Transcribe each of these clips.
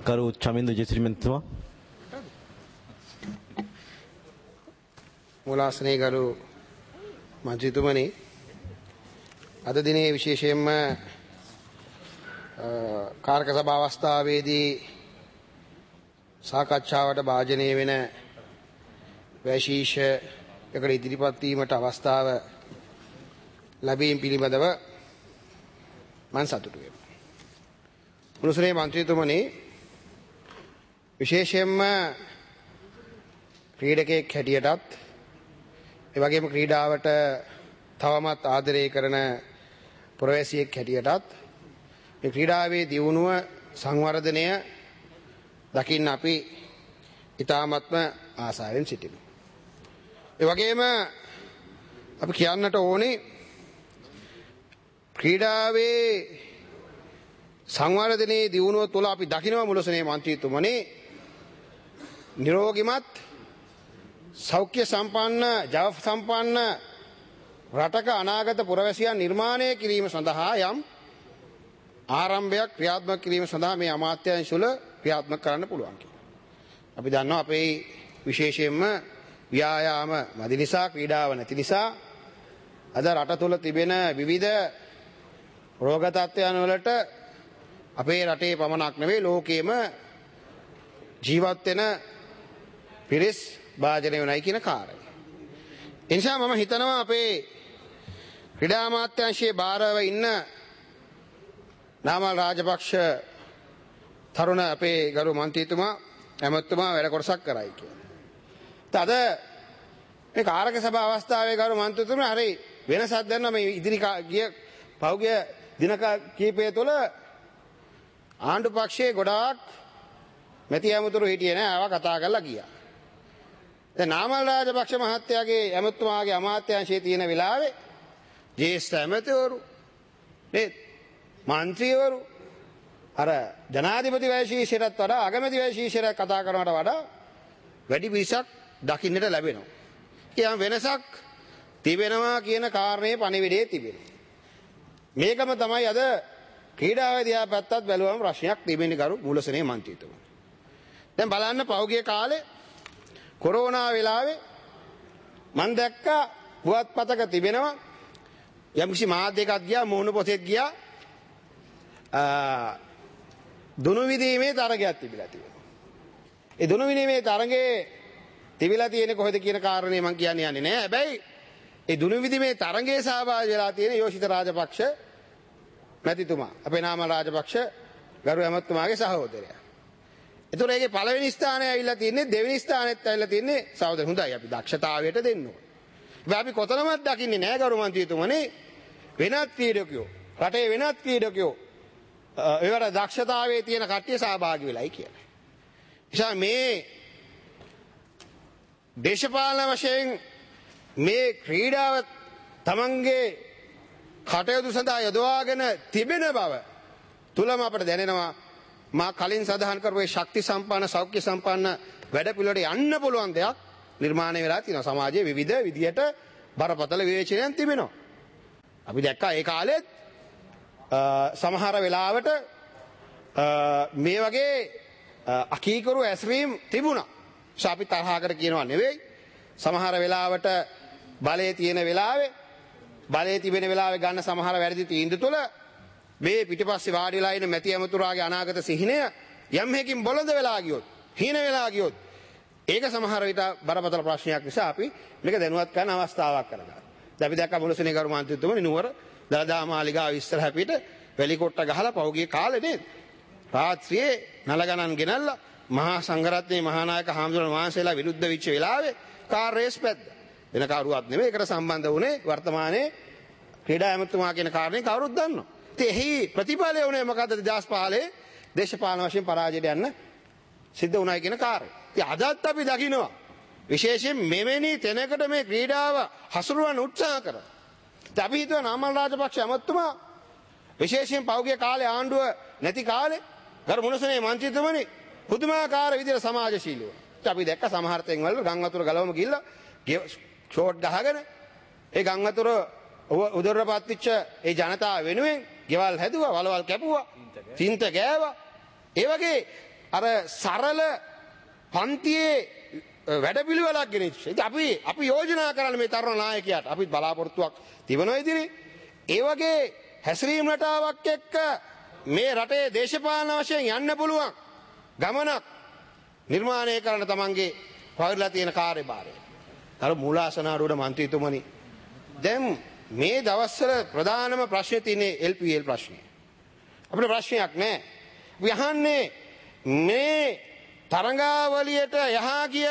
කරු චමින්ද ජයසිරිමන්තුමා මූලාසනයේ ගරු මන්ත්‍රීතුමනි අද දිනේ විශේෂයෙන්ම කාර්ක සභා අවස්ථාවේදී සාකච්ඡාවට භාජනය වෙන වැශීෂයකට ඉදිරිපත් වීමට අවස්ථාව ලැබීම පිළිබඳව මම සතුටු වෙනවා. මුළුසුනේ මන්ත්‍රීතුමනි විශේෂයෙන්ම ක්‍රීඩකයෙක් හැටියටත් ඒ වගේම ක්‍රීඩාවට තවමත් ආදරය කරන පුරවැසියෙක් හැටියටත් මේ ක්‍රීඩාවේ දියුණුව සංවර්ධනය දකින්න අපි ඉතාමත්ම ආසාවෙන් සිටිමු. ඒ වගේම අපි කියන්නට ඕනේ ක්‍රීඩාවේ සංවර්ධනයේ දියුණුව තුළ අපි දකිනවා මුළුසුනේ මන්ත්‍රීතුමනි නිරෝගිමත් සෞඛ්‍ය සම්පන්න ජව සම්පන්න රටක අනාගත පුරවැසියන් නිර්මාණය කිරීම සඳහා යම් ආරම්භයක් ක්‍රියාත්මක කිරීම සඳහා මේ අමාත්‍යාංශවල ක්‍රියාත්මක කරන්න පුළුවන් කියලා. අපි දන්නවා අපේ විශේෂයෙන්ම ව්‍යායාම මදි නිසා ක්‍රීඩාව නැති නිසා අද රට තුළ තිබෙන විවිධ රෝග තත්ත්වයන් වලට අපේ රටේ පමණක් නෙවෙයි ලෝකයේම ජීවත් වෙන පිරිස් භාජනය වෙනයි කියන කාරණය. ඒ නිසා මම හිතනවා අපේ ක්‍රීඩා අමාත්‍යාංශයේ භාරව ඉන්න නාමල් රාජපක්ෂ තරුණ අපේ ගරු මන්ත්‍රීතුමා ඇමතුමා වැඩ කොටසක් කරයි කියලා. අද මේ කාරක සභා අවස්ථාවේ ගරු මන්ත්‍රීතුමා හරි වෙනසක් දැනන මේ ඉදිරි ගිය පෞගිය දින කීපය තුළ ආණ්ඩු පක්ෂයේ ගොඩාක් මැති ඇමතුරු හිටියේ නෑ ආවා කතා කරලා ගියා. දැන් නාමල් රාජපක්ෂ මහත්තයාගේ ඇමතුමාගේ අමාත්‍යාංශයේ තියෙන වෙලාවේ ජ්‍යෙෂ්ඨ ඇමතිවරු නේද මන්ත්‍රීවරු අර ජනාධිපති වෛශීෂ්‍යයටත් වඩා අගමැති වෛශීෂ්‍යයට කතා කරනවට වඩා වැඩි පිරිසක් දකින්නට ලැබෙනවා. කියම් වෙනසක් තිබෙනවා කියන කාරණේ පණිවිඩයේ තිබෙනවා. මේකම තමයි අද ක්‍රීඩාව දිහා පැත්තත් බැලුවම ප්‍රශ්නයක් තිබෙන්නේ කරු මූලසනේ මන්ත්‍රීතුමා. දැන් බලන්න පහුගිය කාලේ කොරෝනා වෙලාවේ මම දැක්කා පුවත්පතක තිබෙනවා යම්කිසි මාධ්‍යයකක් ගියා මොහුණු පොතේත් ගියා දුනු විදීමේ තරගයක් තිබිලා තියෙනවා. ඒ දුනු විදීමේ තරගයේ තිබිලා තියෙන්නේ කොහෙද කියන කාරණේ මම කියන්නේ යන්නේ නෑ. හැබැයි ඒ දුනු විදීමේ තරගයේ සහභාගී වෙලා තියෙන යෝෂිත රාජපක්ෂ මැතිතුමා අපේ නාමල් රාජපක්ෂ ගරු ඇමතුමාගේ සහෝදරයා. ඒතොර ඒකේ පළවෙනි ස්ථානය ඇවිල්ලා තින්නේ දෙවෙනි ස්ථානෙත් ඇවිල්ලා තින්නේ සහෝදර හොඳයි අපි දක්ෂතාවයට දෙන්න ඕනේ. අපි කොතනවත් දකින්නේ නෑ ගරු මන්ත්‍රීතුමනි වෙනත් ක්‍රීඩකයෝ රටේ වෙනත් ක්‍රීඩකයෝ ඒවට දක්ෂතාවයේ තියෙන කට්ටිය සහභාගී වෙලයි කියලා. නිසා මේ දේශපාලන වශයෙන් මේ ක්‍රීඩාව තමන්ගේ කටයුතු සඳහා යොදවාගෙන තිබෙන බව තුලම අපට දැනෙනවා මා කලින් සඳහන් කරපු ශක්ති සම්පන්න සෞඛ්‍ය සම්පන්න වැඩ පිළිවෙලට යන්න පුළුවන් දෙයක් නිර්මාණය වෙලා තියෙනවා. සමාජයේ විවිධ විදියට බරපතල විවේචනයන් තිබෙනවා. අපි දැක්කා ඒ කාලෙත් සමහර වෙලාවට මේ වගේ අකීකරු ඇස්වීම් තිබුණා. අපි තරහකට කියනවා නෙවෙයි. සමහර වෙලාවට බලයේ තියෙන වෙලාවේ බලයේ තිබෙන වෙලාවේ ගන්න සමහර වැරදි තීන්දුව තුළ මේ පිටිපස්සේ වාඩි වෙලා ඉන්න මැති ඇමතුරාගේ අනාගත සිහිනය යම් හේකින් බොළඳ වෙලා ගියොත් හීන වෙලා ගියොත් ඒක සමහර විට බරපතල ප්‍රශ්නයක් නිසා අපි මේක දැනුවත් කරන අවස්ථාවක් කරගන්නවා. දැන් අපි දැක්ක මුළුසුනේ කරු මන්ත්‍රීතුමනි නුවර දළදා මාලිගාව ඉස්සරහ පිට වැලිකොට්ට ගහලා පහුගිය කාලේ නේද රාත්‍රියේ නල ගණන් ගෙනල්ලා මහා සංඝරත්නයේ මහානායක හාමුදුරන් වහන්සේලා විරුද්ධ වෙච්ච වෙලාවේ කාර් රේස් පැද්දා. වෙන කවුරුවත් නෙමෙයි ඒකට සම්බන්ධ වුණේ වර්තමානයේ ක්‍රීඩා ඇමතුමා කියන කාරණේ කවුරුත් දන්නවා. ඉතින් එහි ප්‍රතිඵලය වුණේ මොකද්ද 2015 දේශපාලන වශයෙන් පරාජයට යන්න සිද්ධ වුණායි කියන කාර්යය. ඉතින් අදත් අපි දකිනවා විශේෂයෙන් මෙවැනි තැනකට මේ ක්‍රීඩාව හසුරුවන්න උත්සාහ කරා. ඉතින් අපි හිතුවා නාමල් රාජපක්ෂ ඇමතුමා විශේෂයෙන් පෞද්ගලික කාලේ ආණ්ඩුව නැති කාලේ ගරු මුළුසුනේ මන්ත්‍රීතුමනි පුදුමාකාර විදිහට සමාජශීලීව. ඉතින් අපි දැක්ක සමහර තැන්වල ගම් වතුර ගලවම ගිහිල්ලා ෂෝට් ගහගෙන ඒ ගම් වතුර උදරපත් වෙච්ච ඒ ජනතාව වෙනුවෙන් ගෙවල් හැදුවා වලවල් කැපුවා තින්ත ගෑවා. ඒ වගේ අර සරල පන්තියේ වැඩපිළිවෙලක් ගෙනිච්ච. ඉතින් අපි යෝජනා කරන්නේ මේ තරුණ නායකයාට අපි බලාපොරොත්තුවක් තිබෙනවා ඉදිරියේ. ඒ වගේ හැසිරීම් රටාවක් එක්ක මේ රටේ දේශපාලන වශයෙන් යන්න පුළුවන් ගමනක් නිර්මාණය කරන තමන්ගේ පවර්ලා තියෙන කාර්යභාරය. අර මූලාසනාරූඪ මන්ත්‍රීතුමනි දැන් මේ දවස්වල ප්‍රධානම ප්‍රශ්නේ තියෙන්නේ LPL ප්‍රශ්නේ. අපිට ප්‍රශ්නයක් නැහැ. අපි අහන්නේ මේ තරඟාවලියට යහා ගිය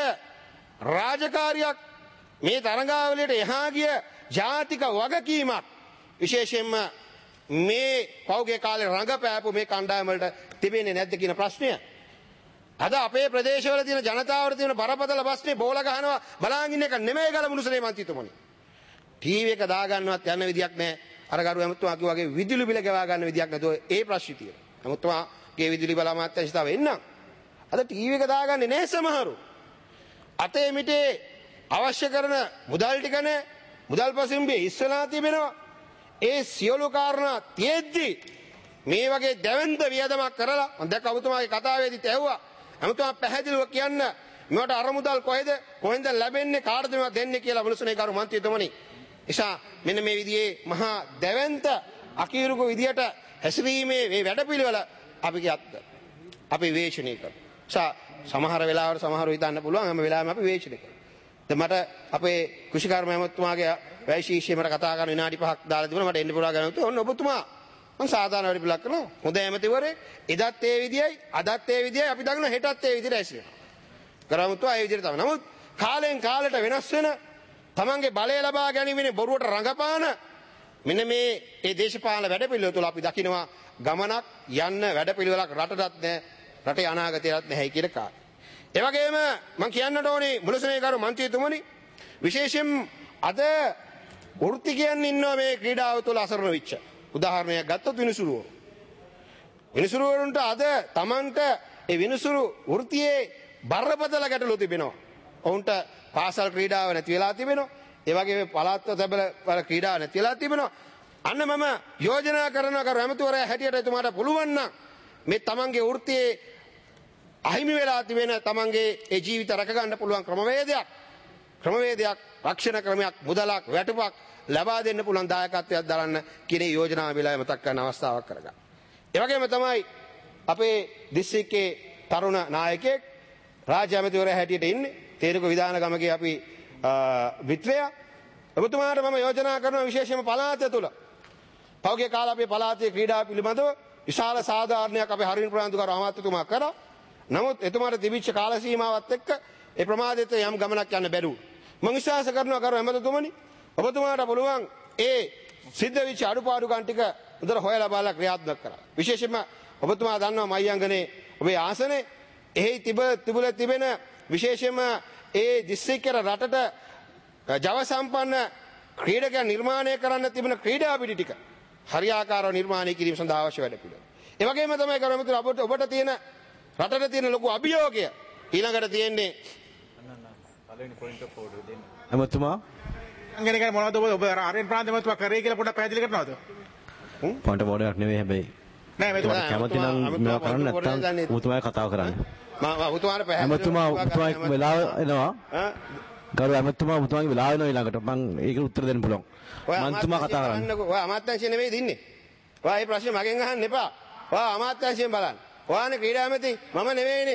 රාජකාරියක් මේ තරඟාවලියට යහා ගිය ජාතික වගකීමක් විශේෂයෙන්ම මේ පෞගේ කාලේ රඟපෑපු මේ කණ්ඩායම වලට තිබෙන්නේ නැද්ද කියන ප්‍රශ්නය. අද අපේ ප්‍රදේශවල තියෙන ජනතාවට තියෙන බරපතල ප්‍රශ්නේ බෝල ගහනවා බලාගෙන ඉන්න එක නෙමෙයි ගලමුණුසලේ මන්ත්‍රීතුමනි. ටීවී එක දාගන්නවත් යන විදියක් නැහැ. අර ගරු ඇමතුමා කිව්වා වගේ විදුලි බිල ගෙවා ගන්න විදියක් නැතුව ඒ ප්‍රශ්නේ තියෙනවා. ඇමතුමාගේ විදුලි බල අමාත්‍යාංශය තව එන්නම්. අද ටීවී එක දාගන්නේ නැහැ සමහරු. අතේ මිටේ අවශ්‍ය කරන මුදල් ටික නැහැ. මුදල් පසුම්බියේ ඉස්සලා තිබෙනවා. ඒ සියලු කාරණා තියෙද්දි මේ වගේ දැවැන්ත වියදමක් කරලා මම දැක්ක අමුතුමාගේ කතාවේදීත් ඇහුවා. අමුතුමා පැහැදිලිව කියන්න මේවට අර මුදල් කොහෙන්ද ලැබෙන්නේ කාටද මේවා දෙන්නේ කියලා මුළුසුනේ කරු මන්ත්‍රීතුමනි. නිසා මෙන්න මේ විදිහේ මහා දැවැන්ත අකීරුක විදියට හැසිරීමේ මේ වැඩපිළිවෙල අපි කියත් අපි විවේචනය කරනවා. සමහර වෙලාවට සමහරව හිතන්න පුළුවන් හැම වෙලාවෙම අපි විවේචනය කරනවා. දැන් මට අපේ කෘෂිකර්ම ඇමතුමාගේ වැයිශීෂ්‍ය මට කතා කරන විනාඩි 5ක් දාලා තිබුණා මට එන්න පුළුවන් ගමන් ඔන්න ඔබතුමා මම සාධාරණ වැඩපිළිවෙලක් කරනවා. හොඳ ඇමතිවරේ එදත් ඒ විදියයි අදත් ඒ විදියයි අපි දකින්න හෙටත් ඒ විදියට ඇසිරෙනවා. කරමුතුවා ඒ විදියට තමයි. නමුත් කාලෙන් කාලට වෙනස් වෙන තමන්ගේ බලය ලබා ගැනීමේ බොරුවට රඟපාන මෙන්න මේ දේශපාලන වැඩපිළිවෙල තුළ අපි දකිනවා ගමනක් යන්න වැඩපිළිවෙලක් රටටත් නැහැ රටේ අනාගතයටත් නැහැ කියන කාරණා. ඒ වගේම මම කියන්නට ඕනේ මුලසනේ කරු මන්ත්‍රීතුමනි විශේෂයෙන් අද වෘත්තිකයන් ඉන්නවා මේ ක්‍රීඩාව තුළ අසරණ වෙච්ච. උදාහරණයක් ගත්තොත් විනිසුරුවෝ. විනිසුරුවරුන්ට අද Tamanට ඒ විනිසුරු වෘත්තියේ බරපතල ගැටලු තිබෙනවා. ඔවුන්ට පාසල් ක්‍රීඩාව නැති වෙලා තිබෙනවා. ඒ වගේ පළාත් තැබල වල ක්‍රීඩා නැති වෙලා තිබෙනවා. අන්න මම යෝජනා කරනවා කරු ඇමතිවරයා හැටියට එතුමාට පුළුවන් නම් මේ Tamanගේ වෘත්තියේ අහිමි වෙලා තිබෙන Tamanගේ ඒ ජීවිත රැක ගන්න පුළුවන් ක්‍රමවේදයක් රක්ෂණ ක්‍රමයක් මුදලක් වැටුපක් ලබා දෙන්න පුළුවන් දායකත්වයක් දරන්න කියන යෝජනාව වෙලාවෙ මතක් කරන අවස්ථාවක් කරගන්න. ඒ වගේම තමයි අපේ දිස්ත්‍රික්කයේ තරුණ නායකයෙක් රාජ්‍ය ඇමතිවරයා හැටියට ඉන්නේ තේරුක විධාන ගමගේ අපි මිත්‍රයා. ඔබතුමාට මම යෝජනා කරනවා විශේෂයෙන්ම පළාත තුළ පෞගේ කාලේ අපේ පළාතේ ක්‍රීඩා පිළිබඳව විශාල සාධාරණයක් අපේ හරින් ප්‍රාන්තුකාර අමාත්‍යතුමා කරා. නමුත් එතුමාට තිබිච්ච කාල සීමාවත් එක්ක ඒ ප්‍රමාදයට යම් ගමනක් යන්න බැරුව. මම විශ්වාස කරනවා කරු ඇමතිතුමනි ඔබතුමාට පුළුවන් ඒ සිද්ධ වෙච්ච අඩුපාඩුකම් ටික උදේට හොයලා බලලා ක්‍රියාත්මක කරා. විශේෂයෙන්ම ඔබතුමා දන්නවා මයංගනේ ඔබේ ආසනේ එහි තිබෙන විශේෂයෙන්ම ඒ දිස්ත්‍රික්කේ රටට ජව සම්පන්න ක්‍රීඩකයන් නිර්මාණය කරන්න තිබෙන ක්‍රීඩා පිටි ටික හරියාකාරව නිර්මාණය කිරීම සඳහා අවශ්‍ය වැඩ පිළිවෙල. ඒ වගේම තමයි කරු ඇමතිතුමා ඔබට තියෙන රටට තියෙන ලොකු අභියෝගය ඊළඟට තියෙන්නේ පළවෙනි පොයින්ට් එක පොඩ්ඩක් දෙන්න. ඇමතුමා අංගනක මොනවද ඔබ ආරෙන් ප්‍රාන්ත ඇමතුමා කරේ කියලා පොඩ්ඩක් පැහැදිලි කරනවද? පොයින්ට් බෝඩයක් නෙවෙයි හැබැයි. නෑ මෙතුමා කැමති නම් මේවා කරන්න නැත්නම් ඔබතුමායි කතාව කරන්න. මම ඔබතුමාට පැහැදිලි ඔබතුමායි වෙලාව එනවා. ගරු ඇමතුමා ඔබතුමාගේ වෙලාව එනවා ඊළඟට මම ඒකට උත්තර දෙන්න පුළුවන්. මන්තුමා කතා කරන්න. ඔය අමාත්‍යාංශය නෙවෙයි දින්නේ. ඔයා මේ ප්‍රශ්නේ මගෙන් අහන්න එපා. ඔයා අමාත්‍යාංශයෙන් බලන්න. ඔයානේ ක්‍රීඩා ඇමති මම නෙවෙයිනේ.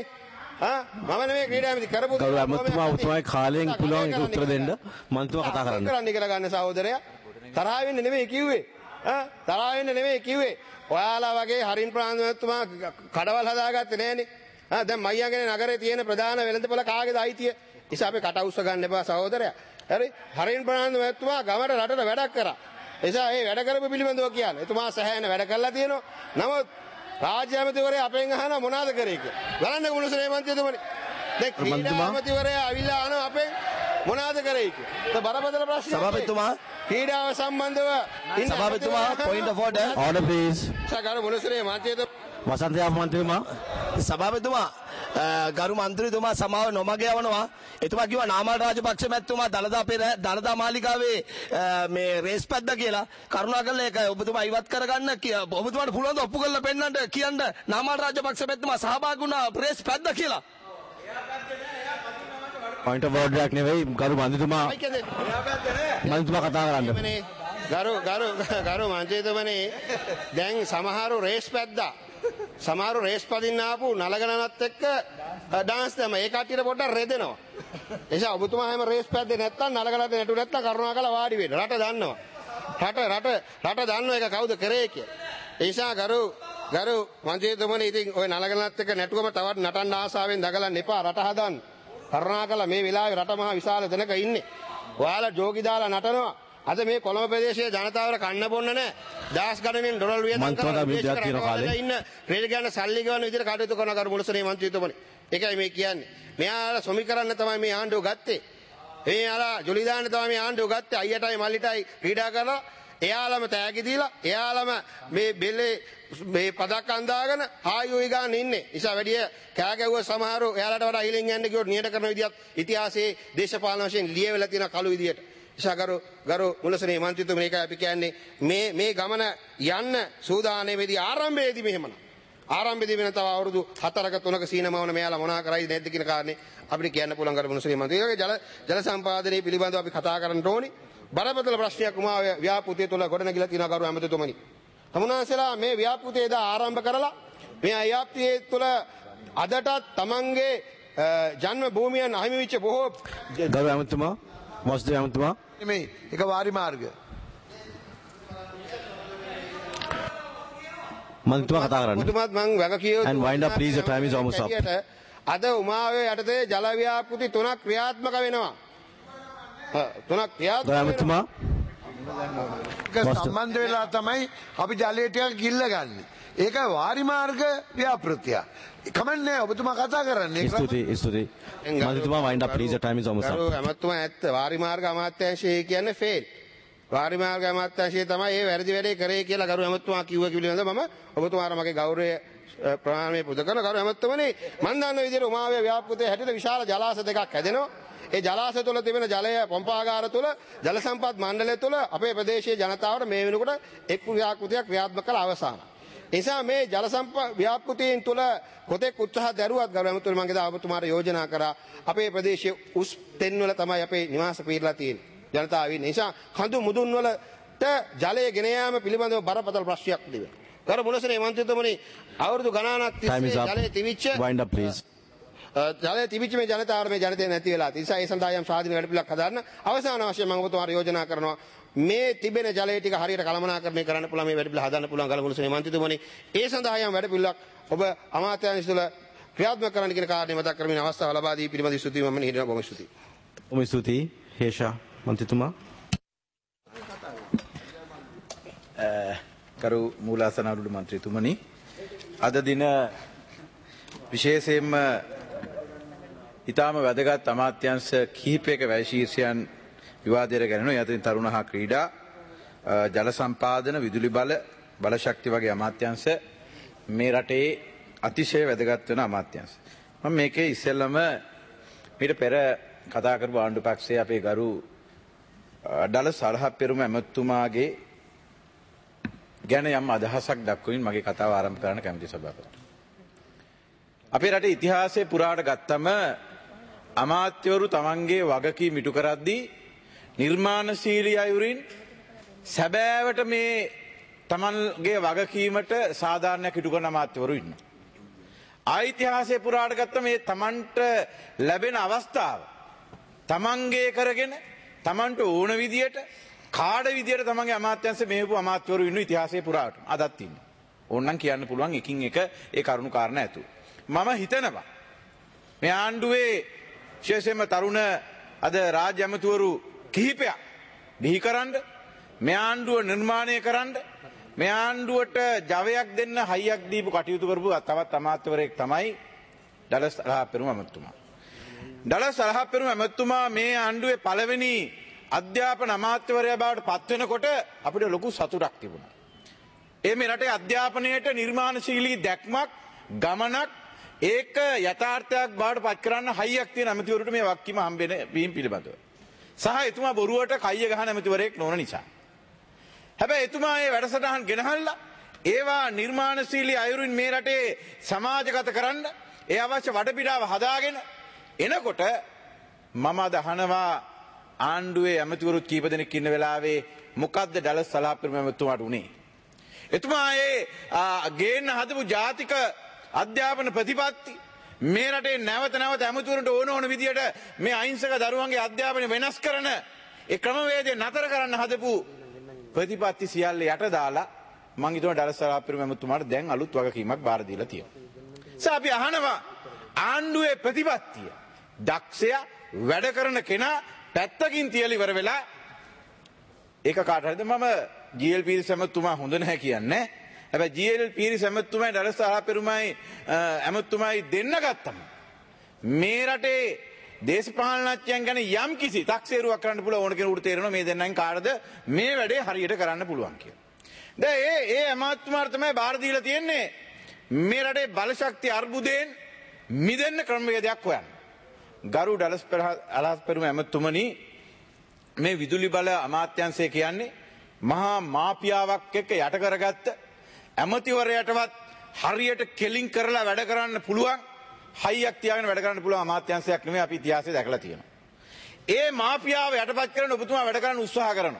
මම නෙවෙයි ක්‍රීඩා ඇමති කරපු ගරු ඇමතුමා ඔබතුමාගේ කාලයෙන් පුළුවන් ඒක උත්තර දෙන්න මන්තුමා කතා කරන්න. කරන්න කියලා ගන්න සහෝදරයා. තරහ වෙන්නේ නෙවෙයි කිව්වේ. තරහ වෙන්නේ නෙවෙයි කිව්වේ. ඔයාලා වගේ හරින් ප්‍රාන්තතුමා කඩවල් හදාගත්තේ නෑනේ. දැන් මයියන්ගේ නගරේ තියෙන ප්‍රධාන වෙළඳපොළ කාගේද අයිතිය? නිසා අපි කට උස්ස ගන්න එපා සහෝදරයා. හරි? හරින් ප්‍රාන්තතුමා ගමට රටට වැඩක් කරා. නිසා මේ වැඩ කරපු පිළිබඳව කියන්නේ. එතුමා සෑහෙන වැඩ කරලා තියෙනවා. නමුත් රාජ්‍ය ඇමතිවරයා අපෙන් අහන මොනවද කරේ කියලා. බලන්න මුළුසනේ මන්ත්‍රීතුමනි. දැන් ක්‍රීඩා ඇමතිවරයා අවිල්ලා අහන අපෙන් මොනවද කරේ කියලා. ඒක බරපතල ප්‍රශ්නයක්. සභාපතිතුමා ක්‍රීඩාව සම්බන්ධව සභාපතිතුමා point of order. Order please. සගාර මුළුසනේ මන්ත්‍රීතුමා වසන්ත යාම මන්ත්‍රීතුමා සභාපතිතුමා ගරු මන්ත්‍රීතුමා සමාව නොමග යවනවා. එතුමා කිව්වා නාමල් රාජපක්ෂ මැතිතුමා දළදා මාලිගාවේ මේ රේස් පැද්දා කියලා. කරුණාකරලා ඒක ඔබතුමා ඉවත් කරගන්න ඔබතුමාට පුළුවන් ද ඔප්පු කරලා පෙන්නන්න කියන්න නාමල් රාජපක්ෂ මැතිතුමා සහභාගී වුණා රේස් පැද්දා කියලා. පොයින්ට් ඔෆ් ඕඩර් එකක් නෙවෙයි ගරු මන්ත්‍රීතුමා කතා කරන්න. ගරු මන්ත්‍රීතුමනි දැන් සමහරු රේස් පැද්දා. සමහරු රේස් පදින්න ආපු නලගණනත් එක්ක ඩාන්ස් දැම ඒ කට්ටියට පොඩ්ඩක් රෙදෙනවා. ඒ නිසා ඔබතුමා හැම රේස් පැද්දේ නැත්තම් නලගණනත් නැටු නැත්තම් කරුණාකරලා වාඩි වෙන්න. රට දන්නවා. රට දන්නවා ඒක කවුද කරේ කියලා. ඒ නිසා ගරු මන්ත්‍රීතුමනි ඉතින් ওই නලගණනත් එක්ක නැටුවම තවත් නටන්න ආසාවෙන් දගලන්න එපා. රට හදන්න. කරුණාකරලා මේ වෙලාවේ රට මහා විශාල තැනක ඉන්නේ. ඔයාලා ජෝගි දාලා නටනවා. අද මේ කොළඹ ප්‍රදේශයේ ජනතාවට කන්න බොන්න නැහැ. දහස් ගණනින් ඩොලර් වියදම් කරලා ඉන්න රේල් ගන්න සල්ලි ගන්න විදිහට කටයුතු කරන කරු මුලසනේ මන්ත්‍රීතුමනි. ඒකයි මේ කියන්නේ. මෙයාලා සොමි කරන්න තමයි මේ ආණ්ඩුව ගත්තේ. මෙයාලා ජොලි දාන්න තමයි මේ ආණ්ඩුව ගත්තේ. අයියටයි මල්ලිටයි ක්‍රීඩා කරලා එයාලම තෑගි දීලා එයාලම මේ බෙල්ලේ මේ පදක් අඳාගෙන ආයෝයි ගන්න ඉන්නේ. නිසා වැඩි කෑ ගැව්ව සමහරව එයාලට වඩා ඊලෙන් යන්න ගියොත් නියට කරන විදිහත් ඉතිහාසයේ දේශපාලන වශයෙන් ලියවිලා තියෙන කළු විදිහට. ගරු මුලසනේ මන්ත්‍රීතුමනි ඒකයි අපි කියන්නේ මේ ගමන යන්න සූදානමේදී ආරම්භයේදී මෙහෙමනම් ආරම්භයේදී වෙන තව අවුරුදු 4ක 3ක සීනමවන මෙයාලා මොනා කරයිද නැද්ද කියන කාරණේ අපිට කියන්න පුළුවන් ගරු මුලසනේ මන්ත්‍රීතුමනි. ජල සම්පාදනයේ පිළිබඳව අපි කතා කරන්න ඕනි. බරපතල ප්‍රශ්නයක් උමාවේ ව්‍යාපෘතිය තුළ ගොඩනැගිලා තියෙනවා ගරු ඇමතිතුමනි. තමුන්වහන්සේලා මේ ව්‍යාපෘතිය දා ආරම්භ කරලා මේ ව්‍යාපෘතිය තුළ අදටත් තමන්ගේ ජන්ම භූමියන් අහිමි වෙච්ච බොහෝ ගරු ඇමතිතුමා මොස්ද ඇමතිතුමා නෙමෙයි ඒක වාරි මාර්ග මන්ත්‍රීතුමා කතා කරන්න. මුතුමත් මං වගකියෝ and wind up please, your time is almost up. අද උමාවේ යටතේ ජල ව්‍යාපෘති 3ක් ක්‍රියාත්මක වෙනවා. 3ක් ක්‍රියාත්මක ඇමතිතුමා සම්බන්ධ වෙලා තමයි අපි ජලය ටිකක් ගිල්ල ගන්න. ඒක වාරි මාර්ග ව්‍යාපෘතිය. කමන්නේ ඔබතුමා කතා කරන්නේ. ස්තුතියි. මන්ත්‍රීතුමා wind up please, your time is almost up. ඇමතුමා ඇත්ත වාරි මාර්ග අමාත්‍යාංශය කියන්නේ ෆේල්. වාරි මාර්ග අමාත්‍යාංශය තමයි මේ වැරදි වැඩේ කරේ කියලා ගරු ඇමතුමා කිව්ව පිළිබඳව මම ඔබතුමාට මගේ ගෞරවය ප්‍රමාණය පුද කරන ගරු ඇමතුමනි මන් දන්න විදිහට උමාවේ ව්‍යාපෘතියේ හැටියට විශාල ජලාශ දෙකක් හැදෙනවා. ඒ ජලාශය තුළ තිබෙන ජලය පොම්පාගාර තුළ ජල සම්පත් මණ්ඩලය තුළ අපේ ප්‍රදේශයේ ජනතාවට මේ වෙනකොට එක් ව්‍යාපෘතියක් ක්‍රියාත්මක කළ අවසානයි. නිසා මේ ජල ව්‍යාපෘතීන් තුළ කොතෙක් උත්සාහ දැරුවත් ගරු ඇමතුමනි මම එදා ඔබතුමාට යෝජනා කරා අපේ ප්‍රදේශයේ උස් තෙන්වල තමයි අපේ නිවාස පිරලා තියෙන්නේ. ජනතාව ඉන්නේ. නිසා කඳු මුදුන් වලට ජලය ගෙන යාම පිළිබඳව බරපතල ප්‍රශ්නයක් තිබෙනවා. ගරු මුලසනේ මන්ත්‍රීතුමනි අවුරුදු ගණනක් තිස්සේ ජලය තිබිච්ච wind up please. ජලය තිබිච්ච මේ ජනතාවට මේ ජනතය නැති වෙලා තියෙනවා. නිසා ඒ සඳහා යම් ස්වාධීන වැඩපිළිවෙලක් හදාන්න අවසාන වශයෙන් මම ඔබතුමාට යෝජනා කරනවා මේ තිබෙන ජලය ටික හරියට කළමනාකරණය කරන්න පුළුවන් මේ වැඩපිළිවෙල හදන්න පුළුවන් ගරු මුලසනේ මන්ත්‍රීතුමනි. ඒ සඳහා යම් වැඩපිළිවෙලක් ඔබ අමාත්‍යාංශ තුළ ක්‍රියාත්මක කරන්න කියන කාරණේ මතක් කරමින් අවස්ථාව ලබා දී පිළිබඳ ස්තුතියි මම හිතනවා. බොහොම ස්තුතියි. බොහොම ස්තුතියි හේෂා මන්ත්‍රීතුමා. කරු මූලාසන අරුඩ මන්ත්‍රීතුමනි අද දින විශේෂයෙන්ම ඊටාම වැදගත් අමාත්‍යාංශ කිහිපයක වැය ශීර්ෂයන් විවාදයට ගැනෙනවා. යතින් තරුණ හා ක්‍රීඩා ජල සම්පාදන විදුලි බල ශක්ති වගේ අමාත්‍යාංශ මේ රටේ අතිශය වැදගත් වෙන අමාත්‍යාංශ. මම මේකේ ඉස්සෙල්ලම මීට පෙර කතා කරපු ආණ්ඩු පක්ෂයේ අපේ ගරු ඩල සලහප්පෙරුම ඇමතුමාගේ ගැන යම් අදහසක් දක්වමින් මගේ කතාව ආරම්භ කරන්න කැමති සභාපති. අපේ රටේ ඉතිහාසයේ පුරාට ගත්තම අමාත්‍යවරු තමන්ගේ වගකීම් ඉටු කරද්දී නිර්මාණශීලී අයුරින් සැබෑවට මේ තමන්ගේ වගකීමට සාධාරණයක් ඉටු කරන අමාත්‍යවරු ඉන්නවා. ඓතිහාසයේ පුරාට ගත්තම මේ තමන්ට ලැබෙන අවස්ථාව තමන්ගේ කරගෙන තමන්ට ඕන විදියට කාඩ විදියට තමන්ගේ අමාත්‍යංශ මෙහෙවපු අමාත්‍යවරු ඉන්න ඉතිහාසයේ පුරාට අදත් ඉන්නේ. ඕනනම් කියන්න පුළුවන් එකින් එක ඒ කරුණු කාරණා ඇතුව. මම හිතනවා මේ ආණ්ඩුවේ විශේෂයෙන්ම තරුණ අද රාජ්‍ය ඇමතිවරු කිහිපයක් බිහිකරන්න මේ ආණ්ඩුව නිර්මාණය කරන්න මේ ආණ්ඩුවට ජවයක් දෙන්න හයියක් දීපු කටයුතු කරපු තවත් අමාත්‍යවරයෙක් තමයි ඩලස් සලහප්පෙරුම ඇමතුමා. ඩලස් සලහප්පෙරුම ඇමතුමා මේ ආණ්ඩුවේ පළවෙනි අධ්‍යාපන අමාත්‍යවරයා බවට පත් වෙනකොට අපිට ලොකු සතුටක් තිබුණා. මේ රටේ අධ්‍යාපනයට නිර්මාණශීලී දැක්මක් ගමනක් ඒක යථාර්ථයක් බවට පත් කරන්න හයියක් තියෙන ඇමතිවරුන්ට මේ වක්කීම හම්බෙන වීම පිළිබඳව. සහ එතුමා බොරුවට කයිය ගහන ඇමතිවරයෙක් නොවන නිසා. හැබැයි එතුමා මේ වැඩසටහන් ගෙනහල්ලා ඒවා නිර්මාණශීලී අයුරින් මේ රටේ සමාජගත කරන්න ඒ අවශ්‍ය වටපිටාව හදාගෙන එනකොට මම අදහනවා ආණ්ඩුවේ ඇමතිවරුත් කීප දෙනෙක් ඉන්න වෙලාවේ මොකද්ද ඩලස් සලාප්පිරම ඇමතුමාට උනේ? එතුමා ඒ ගේන්න හදපු ජාතික අධ්‍යාපන ප්‍රතිපත්ති මේ රටේ නැවත නැවත ඇමතිවරුන්ට ඕන විදියට මේ අහිංසක දරුවන්ගේ අධ්‍යාපනය වෙනස් කරන ඒ ක්‍රමවේදය නතර කරන්න හදපු ප්‍රතිපත්ති සියල්ල යට දාලා මං හිතනවා ඩලස් සලාප්පිරම ඇමතුමාට දැන් අලුත් වගකීමක් බාර දීලා තියෙනවා. අපි අහනවා ආණ්ඩුවේ ප්‍රතිපත්තිය දක්ෂයා වැඩ කරන කෙනා පැත්තකින් තියලා ඉවර වෙලා ඒක කාට හරිද මම ජී.එල්. පීරිස් ඇමතුමා හොඳ නැහැ කියන්නේ. හැබැයි ජී.එල්. පීරිස් ඇමතුමායි ඩලස් සලාප්පිරමයි ඇමතුමායි දෙන්න ගත්තම මේ රටේ දේශපාලනඥයන් ගැන යම් කිසි තක්සේරුවක් කරන්න පුළුවන් ඕන කෙනෙකුට තේරෙනවා මේ දෙන්නෙන් කාටද මේ වැඩේ හරියට කරන්න පුළුවන් කියලා. දැන් ඒ ඇමතුමාට තමයි බාර දීලා තියෙන්නේ මේ රටේ බලශක්ති අර්බුදයෙන් මිදෙන්න ක්‍රමවේදයක් හොයන්න. ගරු ඩලස් සලාප්පිරම ඇමතුමනි මේ විදුලි බල අමාත්‍යාංශය කියන්නේ මහා මාෆියාවක් එක්ක යට කරගත්ත ඇමතිවරයටවත් හරියට කෙලින් කරලා වැඩ කරන්න පුළුවන් හයියක් තියාගෙන වැඩ කරන්න පුළුවන් අමාත්‍යාංශයක් නෙමෙයි අපි ඉතිහාසයේ දැකලා තියෙනවා. ඒ මාෆියාව යටපත් කරන ඔබතුමා වැඩ කරන්න උත්සාහ කරනවා.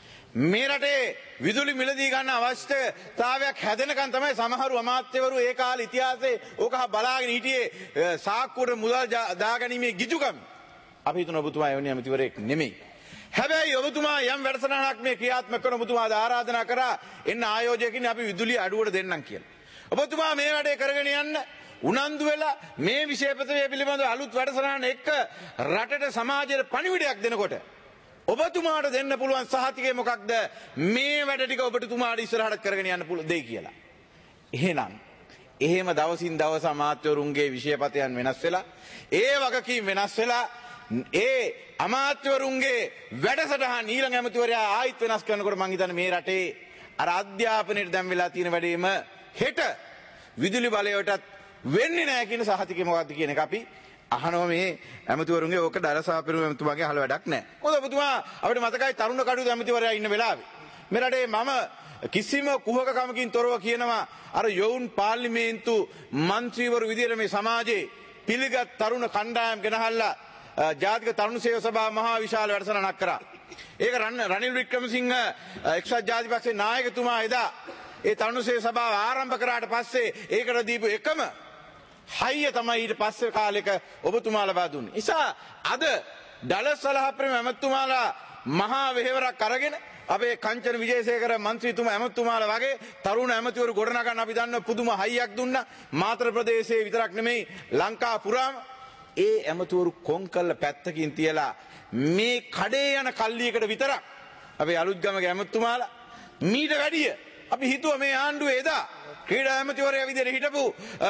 මේ රටේ විදුලි මිලදී ගන්න අවශ්‍යතාවයක් හැදෙනකන් තමයි සමහරු අමාත්‍යවරු ඒ කාලේ ඉතිහාසයේ ඕක බලාගෙන හිටියේ සාක්කුවට මුදල් දාගැනීමේ ගිජුකම. අපි හිතන ඔබතුමා එවැනි ඇමතිවරයෙක් නෙමෙයි. හැබැයි ඔබතුමා යම් වැඩසටහනක් මේ ක්‍රියාත්මක කරන ඔබතුමාද ආරාධනා කරා එන්න ආයෝජකයින් අපි විදුලිය අඩුවට දෙන්නම් කියලා. ඔබතුමා මේ වැඩේ කරගෙන යන්න උනන්දු වෙලා මේ විශේෂපතේ පිළිබඳව අලුත් වැඩසටහන එක්ක රටට සමාජයට පණිවිඩයක් දෙනකොට ඔබතුමාට දෙන්න පුළුවන් සහතිකය මොකක්ද මේ වැඩ ටික ඔබතුමාට ඉස්සරහට කරගෙන යන්න පුළුවන් දෙයි කියලා. එහෙනම් එහෙම දවසින් දවස අමාත්‍යවරුන්ගේ විශේෂපතයන් වෙනස් වෙලා ඒ වගකීම් වෙනස් වෙලා ඒ අමාත්‍යවරුන්ගේ වැඩසටහන් ඊළඟ ඇමතිවරයා ආයිත් වෙනස් කරනකොට මං හිතන්නේ මේ රටේ අර අධ්‍යාපනයේ දැන් වෙලා තියෙන වැඩේම හෙට විදුලි බලයටත් වෙන්නේ නැහැ කියන සහතිකය මොකක්ද කියන එක අපි අහනවා මේ ඇමතිවරුන්ගේ ඕක ඩලස් සලාප්පිරම ඇමතුමාගේ අහල වැඩක් නැහැ. මොකද ඔබතුමා අපිට මතකයි තරුණ කඩුවේ ඇමතිවරයා ඉන්න වෙලාවේ මේ රටේ මම කිසිම කුහකකමකින් තොරව කියනවා අර යොවුන් පාර්ලිමේන්තු මන්ත්‍රීවරු විදියට මේ සමාජයේ පිළිගත් තරුණ කණ්ඩායම් ගෙනහල්ලා ජාතික තරුණ සේවා සභාව මහා විශාල වැඩසටහනක් කරා. ඒක රනිල් වික්‍රමසිංහ එක්සත් ජාතිපක්ෂයේ නායකතුමා එදා ඒ තරුණ සේවා සභාව ආරම්භ කරාට පස්සේ ඒකට දීපු එකම හයිය තමයි ඊට පස්සේ කාලෙක ඔබතුමා ලබා දුන්නේ. නිසා අද ඩලස් සලාප්පිරම ඇමතුමාලා මහා වෙහෙවරක් අරගෙන අපේ කංචන විජේසේකර මන්ත්‍රීතුමා ඇමතුමාලා වගේ තරුණ ඇමතිවරු ගොඩනගන්න අපි දන්න පුදුම හයියක් දුන්නා. මාතර ප්‍රදේශයේ විතරක් නෙමෙයි ලංකා පුරාම ඒ ඇමතිවරු කොංකල්ල පැත්තකින් තියලා මේ කඩේ යන කල්ලියකට විතරක් අපේ අලුත්ගමගේ ඇමතුමාලා මීට වැඩිය අපි හිතුවා මේ ආණ්ඩුවේ එදා ක්‍රීඩා ඇමතිවරයා විදිහට හිටපු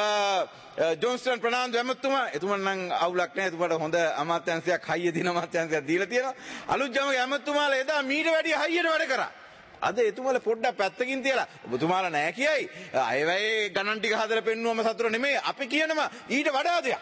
ජොන්ස්ටන් ප්‍රනාන්දු ඇමතුමා එතුමන් නම් අවුලක් නැහැ එතුමාට හොඳ අමාත්‍යාංශයක් හයිය දින අමාත්‍යාංශයක් දීලා තියෙනවා අලුත්ගමගේ ඇමතුමාලා එදා මීට වැඩිය හයියට වැඩ කරා අද එතුමාලා පොඩ්ඩක් පැත්තකින් තියලා ඔබතුමාලා නැහැ කියයි අයවැයේ ගණන් ටික හදලා පෙන්නුවම සතුට නෙමෙයි අපි කියනවා ඊට වඩා දෙයක්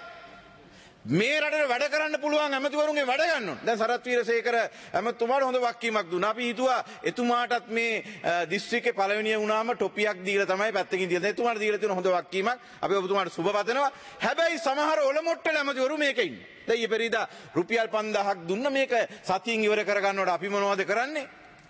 මේ රටේ වැඩ කරන්න පුළුවන් ඇමතිවරුන්ගේ වැඩ ගන්න ඕන. දැන් සරත් වීරසේකර ඇමතුමාට හොඳ වක්කීමක් දුන්නා. අපි හිතුවා එතුමාටත් මේ දිස්ත්‍රික්කේ පළවෙනිය වුණාම ටොපියක් දීලා තමයි පැත්තකින් තියලා. එතුමාට දීලා තියෙන හොඳ වක්කීමක්. අපි ඔබතුමාට සුබ පතනවා. හැබැයි සමහර ඔලොමොට්ටල ඇමතිවරු මේක ඉන්නේ. දැන් ඊපෙරිදා රුපියල් 5000ක් දුන්න මේක සතියින් ඉවර කරගන්නවට අපි මොනවද කරන්නේ?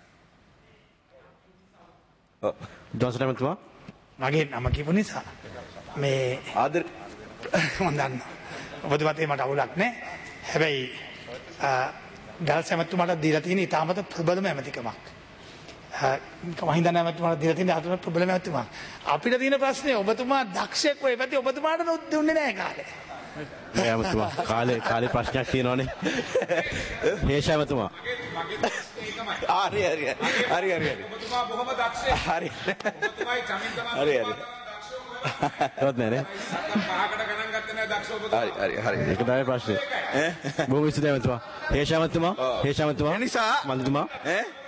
ජොන්සන් ඇමතුමා මගේ නම කියපු නිසා මේ ආදර මම දන්නවා. ඔබතුමාට මට අවුලක් නැහැ. හැබැයි ඩලස් ඇමතුමාට දීලා තියෙන ඉතාමත් ප්‍රබලම ඇමතිකමක්. මහින්දන ඇමතුමාට දීලා තියෙන අතුම ප්‍රබලම ඇමතිකමක්. අපිට තියෙන ප්‍රශ්නේ ඔබතුමා දක්ෂයෙක් වෙයි පැති ඔබතුමාට දුන්නේ නැහැ කාලේ. මේ ඇමතුමා කාලේ ප්‍රශ්නයක් තියෙනවනේ. හේෂ ඇමතුමා. හරි. ඔබතුමා බොහොම දක්ෂයි. හරි. ඔබතුමායි චමින් තමයි. හරි. තවත් නෑ නේ. පහකට ගණන් ගත්තේ නැහැ දක්ෂ ඔබතුමා. හරි. ඒක තමයි ප්‍රශ්නේ. බොහොම ස්තුතියි ඇමතුමා. හේෂ ඇමතුමා. නිසා මන්ත්‍රීතුමා.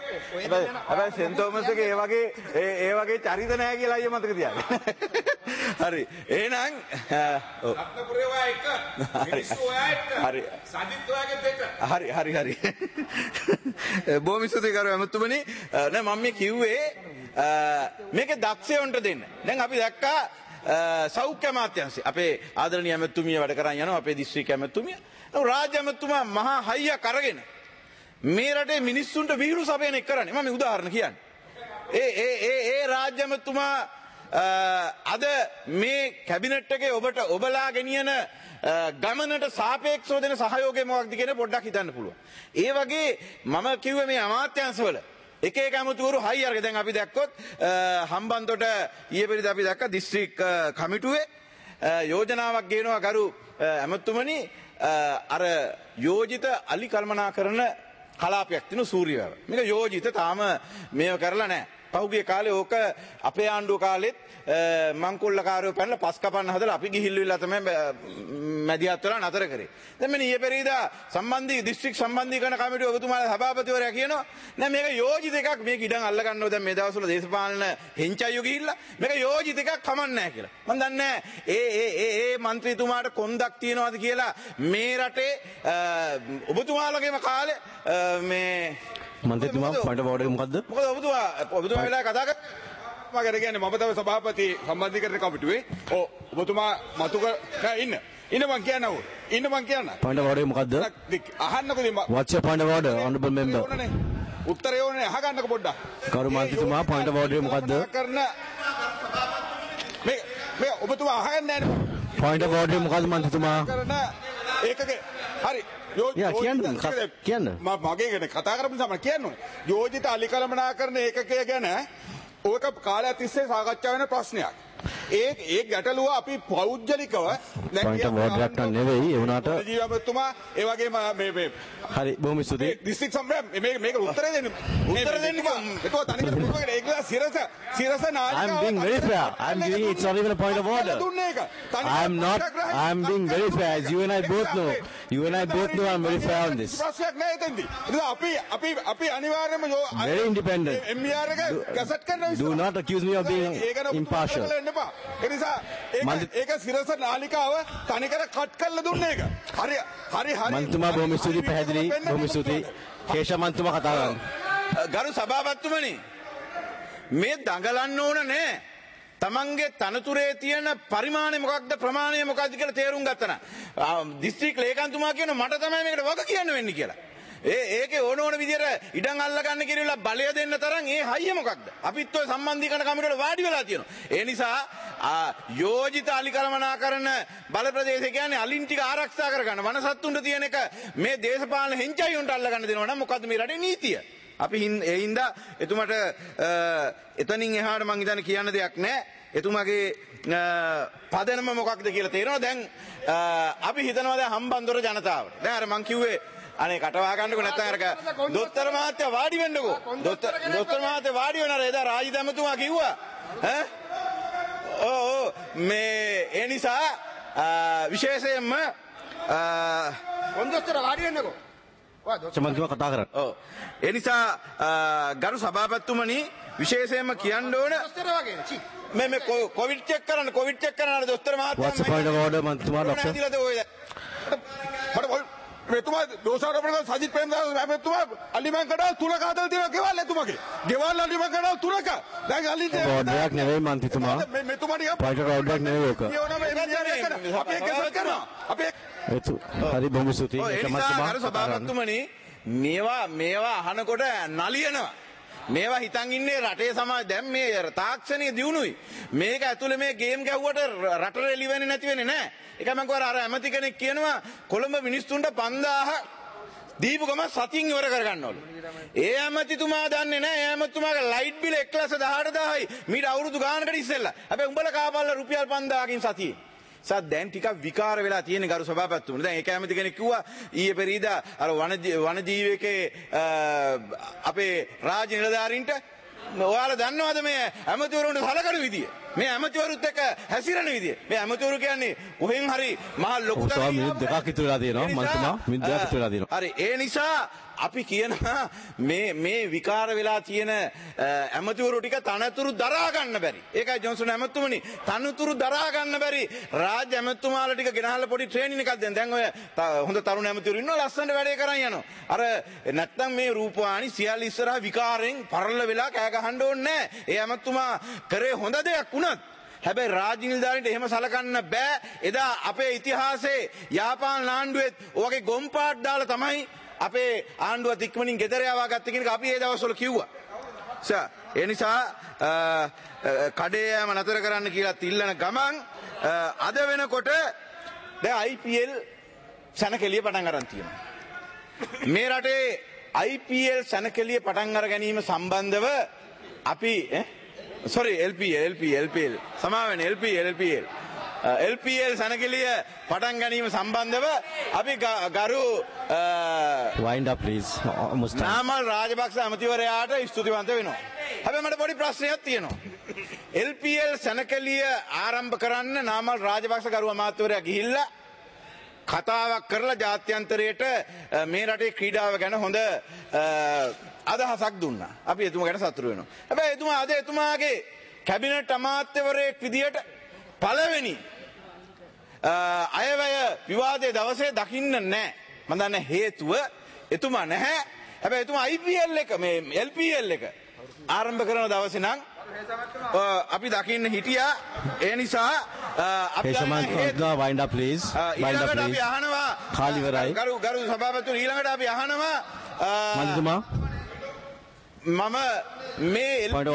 හැබැයි සෙන් තෝමස් එක ඒ වගේ චරිත නැහැ කියලා අයියා මතක තියාගන්න. හරි. එහෙනම් රත්නපුරේ ඔයා එක මිනිස්සු ඔයා එක හරි. සජිත් ඔයාගේ දෙක. හරි. බොහොම ස්තුතියි කරු ඇමතුමනි. නෑ මම මේ කිව්වේ මේකේ දක්ෂයොන්ට දෙන්න. දැන් අපි දැක්කා සෞඛ්‍ය අමාත්‍යාංශය අපේ ආදරණීය ඇමතුමිය වැඩ කරන් යනවා අපේ දිස්ත්‍රික්ක ඇමතුමිය. රාජ්‍ය ඇමතුමා මහා හයියක් අරගෙන මේ රටේ මිනිස්සුන්ට විහිළු සපයන එක කරන්නේ. මම උදාහරණ කියන්නේ. ඒ රාජ්‍ය ඇමතුමා අද මේ කැබිනට් එකේ ඔබලා ගෙනියන ගමනට සාපේක්ෂව දෙන සහයෝගය මොකක්ද කියන පොඩ්ඩක් හිතන්න පුළුවන්. ඒ වගේ මම කිව්වේ මේ අමාත්‍යාංශවල එක ඇමතිවරු හයි අරගෙන දැන් අපි දැක්කොත් හම්බන්තොට ඊයේ පෙරේද අපි දැක්ක දිස්ත්‍රික් කමිටුවේ යෝජනාවක් ගේනවා කරු ඇමතුමනි අර යෝජිත අලි කල්පනාකරන කලාපයක් තියෙන සූර්යවැව. මේක යෝජිත තාම මේව කරලා නැහැ. පහුගිය කාලේ ඕක අපේ ආණ්ඩුව කාලෙත් මංකොල්ලකාරයෝ පැනලා පස් කපන්න හදලා අපි ගිහිල්ලා තමයි මැදිහත් වෙලා නතර කරේ. දැන් මෙන්න ඊයේ පෙරේදා සම්බන්ධී දිස්ත්‍රික් සම්බන්ධීකරණ කමිටුව ඔබතුමාලා සභාපතිවරයා කියනවා නෑ මේක යෝජිත එකක් මේක ඉඩම් අල්ල ගන්නවා දැන් මේ දවස්වල දේශපාලන හෙන්චයියෝ ගිහිල්ලා මේක යෝජිත එකක් කමන්නේ නැහැ කියලා. මම දන්නේ ඒ മന്ത്രിතුමාට කොන්දක් තියනවාද කියලා මේ රටේ ඔබතුමාලගේම කාලේ මේ මන්ත්‍රීතුමා පොයින්ට් ඔෆ් ඕඩර් මොකද්ද? මොකද ඔබතුමා වෙලා කතා කර මම කියන්නේ මම තමයි සභාපති සම්බන්ධීකරණ කමිටුවේ. ඔබතුමා මතු කර නෑ ඉන්න මං කියනවා. පොයින්ට් ඔෆ් ඕඩර් මොකද්ද? අහන්නකෝ What's your point of order, honorable member? උත්තරේ ඕනේ අහගන්නකෝ පොඩ්ඩක්. කරු මන්ත්‍රීතුමා පොයින්ට් ඔෆ් ඕඩර් මොකද්ද? මේ ඔබතුමා අහගන්නේ නෑනේ. පොයින්ට් ඔෆ් ඕඩර් මොකද්ද මන්ත්‍රීතුමා? ඒකගේ හරි කියන්න මගේ ගැන කතා කරපු නිසා මම කියන්න ඕනේ. යෝජිත අලි කළමනාකරන ඒකකය ගැන ඕක කාලයක් තිස්සේ සාකච්ඡා වෙන ප්‍රශ්නයක්. ඒ ගැටලුව අපි පෞද්ගලිකව පොයින්ට් ඔෆ් ඕඩර් එකක් නෙවෙයි ඒ වුණාට ජීවමතුමා ඒ වගේම මේ හරි බොහොම ස්තුතියි. දිස්ත්‍රික් සම්බන්ධ මේක උත්තර දෙන්න ඒක තනිකර පුළුවන් ඒක සිරස නායක I'm being very fair. I'm giving it's not even a point of order. I'm being very fair as you and I both know. I'm very fair on this. ප්‍රශ්නයක් නෑ එතෙන්දී. ඉතින් අපි අනිවාර්යයෙන්ම very independent. MBR එක gazette කරනවා. Do not accuse me of being impartial. ඒ නිසා ඒක සිරස නාලිකාව තනිකර කට් කරලා දුන්නේ ඒක. හරි මන්තුමා බොහොම ස්තුතියි පැහැදිලි. බොහොම ස්තුතියි. කේෂා මන්තුමා කතා කරන්න. ගරු සභාපතිතුමනි මේ දඟලන්න ඕන නෑ. තමන්ගේ තනතුරේ තියෙන පරිමාණය මොකක්ද ප්‍රමාණය මොකක්ද කියලා තේරුම් ගත්තා නම් දිස්ත්‍රික් ලේකම්තුමා කියන මට තමයි මේකට වග කියන්න වෙන්නේ කියලා. ඒකේ ඕන විදියට ඉඩම් අල්ල ගන්න කියලා බලය දෙන්න තරම් ඒ හයිය මොකක්ද? අපිත් ඔය සම්බන්ධීකරණ කමිටුවට වාඩි වෙලා තියෙනවා. ඒ නිසා යෝජිත අලි කළමනාකරන බල ප්‍රදේශය කියන්නේ අලින් ටික ආරක්ෂා කරගන්න වනසත්තුන්ට තියෙන එක මේ දේශපාලන හෙන්චයියොන්ට අල්ල ගන්න දෙනවා නම් මොකද්ද මේ රටේ නීතිය? අපි ඒ හින්දා එතුමාට එතනින් එහාට මං හිතන්නේ කියන්න දෙයක් නැහැ. එතුමාගේ පදනම මොකක්ද කියලා තේරෙනවා. දැන් අපි හිතනවා දැන් හම්බන්තොට ජනතාවට. දැන් අර මං කිව්වේ අනේ කටවා ගන්නකො නැත්නම් අර දොස්තර මහත්තයා වාඩි වෙන්නකෝ. දොස්තර මහත්තයා වාඩි වෙනාර එදා රාජි දැමතුමා කිව්වා. මේ ඒ නිසා විශේෂයෙන්ම කොන්දොස්තර වාඩි වෙන්නකෝ. චමන්තුමා කතා කරන්න. ඔව්. ඒ නිසා ගරු සභාපතිතුමනි විශේෂයෙන්ම කියන්න ඕන මේ කොවිඩ් චෙක් කරන්න අර දොස්තර මහත්තයා What's the point of order මන්තුමා ડોක්ටර්? මෙතුමා දෝෂාරෝපණ කරන සජිත් ප්‍රේමදාස මෙතුමා අලිමන් කඩාල් තුනක හදලා තියෙනවා ගෙවල් එතුමාගේ. ගෙවල් අලිමන් කඩාල් තුනක. දැන් අලින් ඕඩර් එකක් නෙවෙයි මන්ත්‍රීතුමා. මෙතුමා ටික පොයින්ට් ඔෆ් ඕඩර් එකක් නෙවෙයි ඔක. අපි ඒක කරනවා. අපි හරි බොහොම ස්තුතියි. චමන්තුමා අර සභාපතිතුමනි මේවා අහනකොට නලියනවා. මේවා හිතන් ඉන්නේ රටේ සමාජ දැන් මේ තාක්ෂණීය දියුණුවයි. මේක ඇතුලේ මේ ගේම් ගැහුවට රටට එළි වෙන්නේ නැති වෙන්නේ නැහැ. ඒක මම අර ඇමති කෙනෙක් කියනවා කොළඹ මිනිස්සුන්ට 5000 දීපු ගම සතියින් ඉවර කරගන්නවලු. ඒ ඇමතිතුමා දන්නේ නැහැ. ඒ ඇමතිතුමාගේ ලයිට් බිල 1,18,000යි. මීට අවුරුදු ගානකට ඉස්සෙල්ලා. හැබැයි උඹලා කාපල්ලා රුපියල් 5,000කින් සතියේ. දැන් ටිකක් විකාර වෙලා තියෙන ගරු සභාපතිතුමනි. දැන් ඒක ඇමති කෙනෙක් කිව්වා ඊයේ පෙරේදා අර වනජීවකේ අපේ රාජ්‍ය නිලධාරීන්ට ඔයාලා දන්නවද මේ ඇමතිවරුන්ට සලකන විදිය? මේ ඇමතිවරුත් එක්ක හැසිරෙන විදිය. මේ ඇමතිවරු කියන්නේ කොහෙන් හරි මහ ලොකු මිනිත් දෙකක් ඉතුරු වෙලා තියෙනවා මන්තුමා. මිනිත් දෙකක් ඉතුරු වෙලා තියෙනවා. හරි ඒ නිසා අපි කියනවා මේ විකාර වෙලා තියෙන ඇමතිවරු ටික තනතුරු දරා ගන්න බැරි. ඒකයි ජොන්සන් ඇමතුමනි තනතුරු දරා ගන්න බැරි. රාජ්‍ය ඇමතුමාලා ටික ගෙනහල්ලා පොඩි ට්‍රේනින් එකක් දෙන්න. දැන් ඔය හොඳ තරුණ ඇමතිවරු ඉන්නවා ලස්සනට වැඩේ කරන් යනවා. අර නැත්තම් මේ රූපවාහිනි සියල්ල ඉස්සරහා විකාරෙන් පරල වෙලා කෑ ගහන්න ඕනේ නැහැ. ඒ ඇමතුමා කරේ හොඳ දෙයක් වුණත් හැබැයි රාජ්‍ය නිලධාරීන්ට එහෙම සලකන්න බෑ. එදා අපේ ඉතිහාසයේ යාපාන ආණ්ඩුවෙත් ඔයගේ ගොම්පාට් දාලා තමයි අපේ ආණ්ඩුවත් ඉක්මනින් ගෙදර යවා ගත්ත කියන එක අපි ඒ දවස්වල කිව්වා. ඒ නිසා කඩේ යෑම නතර කරන්න කියලා ඉල්ලන ගමන් අද වෙනකොට දැන් IPL සැනකෙළිය පටන් අරන් තියෙනවා. මේ රටේ IPL සැනකෙළිය පටන් අර ගැනීම සම්බන්ධව අපි LPL සමාවෙන LPL සැනකෙළිය පටන් ගැනීම සම්බන්ධව අපි ගරු wind up please Namal Rajapaksa ඇමතිවරයාට ස්තුතිවන්ත වෙනවා. හැබැයි මට පොඩි ප්‍රශ්නයක් තියෙනවා. LPL සැනකෙළිය ආරම්භ කරන්න නාමල් රාජපක්ෂ ගරු අමාත්‍යවරයා ගිහිල්ලා කතාවක් කරලා ජාත්‍යන්තරයට මේ රටේ ක්‍රීඩාව ගැන හොඳ අදහසක් දුන්නා. අපි එතුමා ගැන සතුටු වෙනවා. හැබැයි එතුමා අද එතුමාගේ කැබිනට් අමාත්‍යවරයෙක් විදියට පළවෙනි අයවැය විවාදයේ දවසේ දකින්න නැහැ. මම දන්නේ හේතුව එතුමා නැහැ. හැබැයි එතුමා IPL එක මේ LPL එක ආරම්භ කරන දවසේ නම් අපි දකින්න හිටියා. ඒ නිසා අපි wind up please ඊළඟට අපි අහනවා කාලිවරයි ගරු සභාපතිතුමනි ඊළඟට අපි අහනවා මන්තුමා මම මේ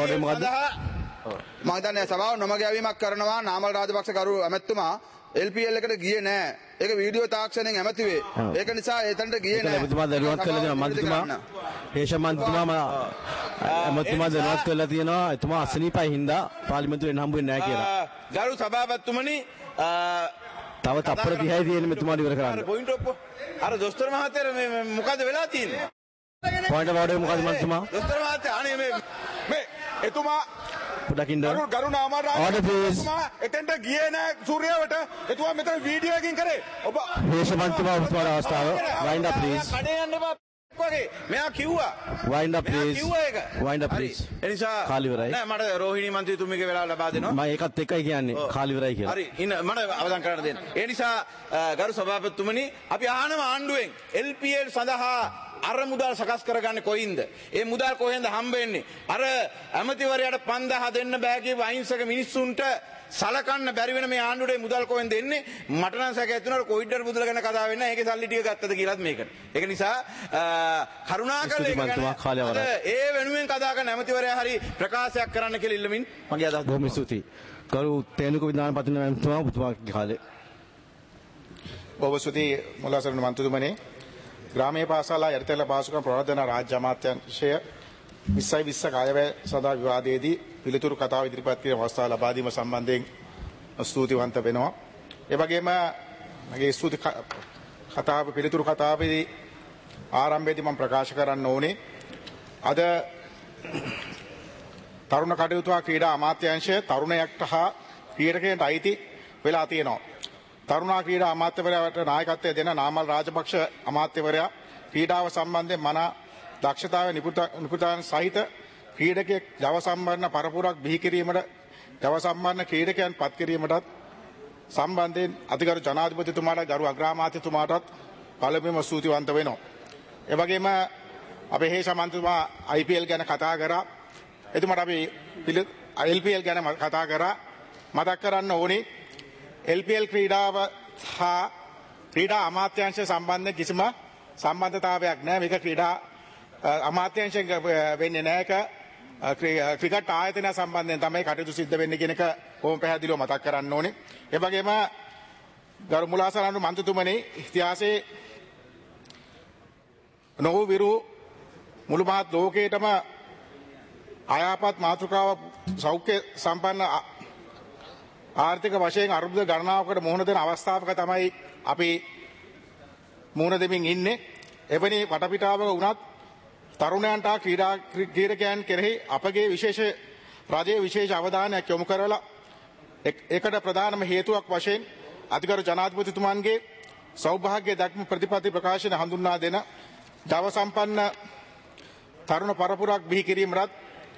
මම දන්නේ සභාව නොමග යවීමක් කරනවා නාමල් රාජපක්ෂ ගරු ඇමතුමා LPL එකට ගියේ නෑ. ඒක වීඩියෝ තාක්ෂණයෙන් ඇමතිවේ. ඒක නිසා එතනට ගියේ නෑ. එතුමා දරුවත් කරලා දෙනවා මන්තුමා. හේෂමන්තුමා ඇමතුමා දරුවත් කරලා තියෙනවා. එතුමා අසනීපයි හින්දා පාර්ලිමේන්තුවෙන් හම්බ වෙන්නේ නෑ කියලා. ගරු සභාපතිතුමනි තව තප්පර 30යි තියෙන්නේ මෙතුමාට ඉවර කරන්න. පොයින්ට් ඔප් අර දොස්තර මහත්තයා මේ මොකද වෙලා තියෙන්නේ? පොයින්ට් ඔෆ් ඕඩර් මොකද මන්තුමා? දොස්තර මහත්තයා අනේ මේ එතුමා ගරු නාමල් රාජපක්ෂ එතෙන්ට ගියේ නෑ සූර්යාවට. එතුමා මෙතන වීඩියෝ එකකින් කරේ. ඔබ හේෂමන්තුමා උස්මාන අවස්ථාව wind up please කඩේ යන්න එපා වගේ මෙයා කිව්වා wind up please කිව්වා ඒක wind up please ඒ නිසා කාලිවරයි නෑ මට රෝහිණී මන්ත්‍රීතුමියගේ වෙලාව ලබා දෙනවා. මම ඒකත් එක්කයි කියන්නේ කාලිවරයි කියලා. හරි ඉන්න මට අවධානය කරන්න දෙන්න. ඒ නිසා ගරු සභාපතිතුමනි අපි අහනවා ආණ්ඩුවෙන් LPL සඳහා අර මුදල් සකස් කරගන්නේ කොයින්ද? ඒ මුදල් කොහෙන්ද හම්බ වෙන්නේ? අර ඇමතිවරයාට 5000 දෙන්න බෑ කියපු අහිංසක මිනිස්සුන්ට සලකන්න බැරි වෙන මේ ආණ්ඩුවේ මුදල් කොහෙන්ද එන්නේ? මට නම් සැකයක් තියෙනවා කොයිඩර් මුදල ගැන කතා වෙන්නේ නැහැ. ඒකේ සල්ලි ටික ගත්තද කියලාත් මේකට. ඒක නිසා කරුණාකරලා ඒක ගැන ඒ වෙනුවෙන් කතා කරන ඇමතිවරයා හරි ප්‍රකාශයක් කරන්න කියලා ඉල්ලමින් මගේ අදහස. බොහොම ස්තුතියි. ගරු තේනුක විධානපති මන්තුමා ඔබතුමාගේ කාලේ. බොහොම ස්තුතියි මුලාසරණ මන්ත්‍රීතුමනි. ග්‍රාමීය පාසල යටිතල පාසුකම් ප්‍රවර්ධන රාජ්‍ය අමාත්‍යාංශය 2020 අයවැය සඳහා විවාදයේදී පිළිතුරු කතාව ඉදිරිපත් කිරීම අවස්ථාව ලබා දීම සම්බන්ධයෙන් ස්තුතිවන්ත වෙනවා. ඒ වගේම මගේ ස්තුති කතාව පිළිතුරු කතාවේදී ආරම්භයේදී මම ප්‍රකාශ කරන්න ඕනේ අද තරුණ කටයුතු ක්‍රීඩා අමාත්‍යාංශය තරුණයෙක්ට හා ක්‍රීඩකයන්ට අයිති වෙලා තියෙනවා. තරුණා ක්‍රීඩා අමාත්‍යවරයාට නායකත්වය දෙන නාමල් රාජපක්ෂ අමාත්‍යවරයා ක්‍රීඩාව සම්බන්ධයෙන් මන දක්ෂතාවය නිපුණතාවයන් සහිත ක්‍රීඩකයෙක් ජව සම්බන්ධ පරපුරක් බිහි කිරීමට ජව සම්බන්ධ ක්‍රීඩකයන් පත් කිරීමටත් සම්බන්ධයෙන් අතිගරු ජනාධිපතිතුමාට ගරු අග්‍රාමාත්‍යතුමාටත් පළමුවෙන්ම ස්තුතිවන්ත වෙනවා. ඒ වගේම අපේ හේෂමන්තුමා IPL ගැන කතා කරා. එතුමාට අපි LPL ගැන කතා කරා. මතක් කරන්න ඕනේ LPL ක්‍රීඩාව හා ක්‍රීඩා අමාත්‍යාංශය සම්බන්ධ කිසිම සම්බන්ධතාවයක් නැහැ. මේක ක්‍රීඩා අමාත්‍යාංශයෙන් වෙන්නේ නැහැ. ඒක ක්‍රිකට් ආයතනය සම්බන්ධයෙන් තමයි කටයුතු සිද්ධ වෙන්නේ කියන එක කොහොම පැහැදිලිව මතක් කරන්න ඕනේ. ඒ වගේම ගරු මුලාසරණ මන්ත්‍රීතුමනි ඉතිහාසයේ නොවු විරු මුළු මහත් ලෝකයේටම අයාපත් මාතෘකාව සෞඛ්‍ය සම්පන්න ආර්ථික වශයෙන් අර්බුද ගණනාවකට මුහුණ දෙන අවස්ථාවක තමයි අපි මුහුණ දෙමින් ඉන්නේ. එවැනි වටපිටාවක වුණත් තරුණයන්ට ක්‍රීඩකයන් කෙරෙහි අපගේ රජයේ විශේෂ අවධානයක් යොමු කරලා ඒකට ප්‍රධානම හේතුවක් වශයෙන් අතිගරු ජනාධිපතිතුමන්ගේ සෞභාග්‍ය දක්ම ප්‍රතිපත්ති ප්‍රකාශන හඳුන්වා දෙන ජව සම්පන්න තරුණ පරපුරක් බිහි කිරීමත්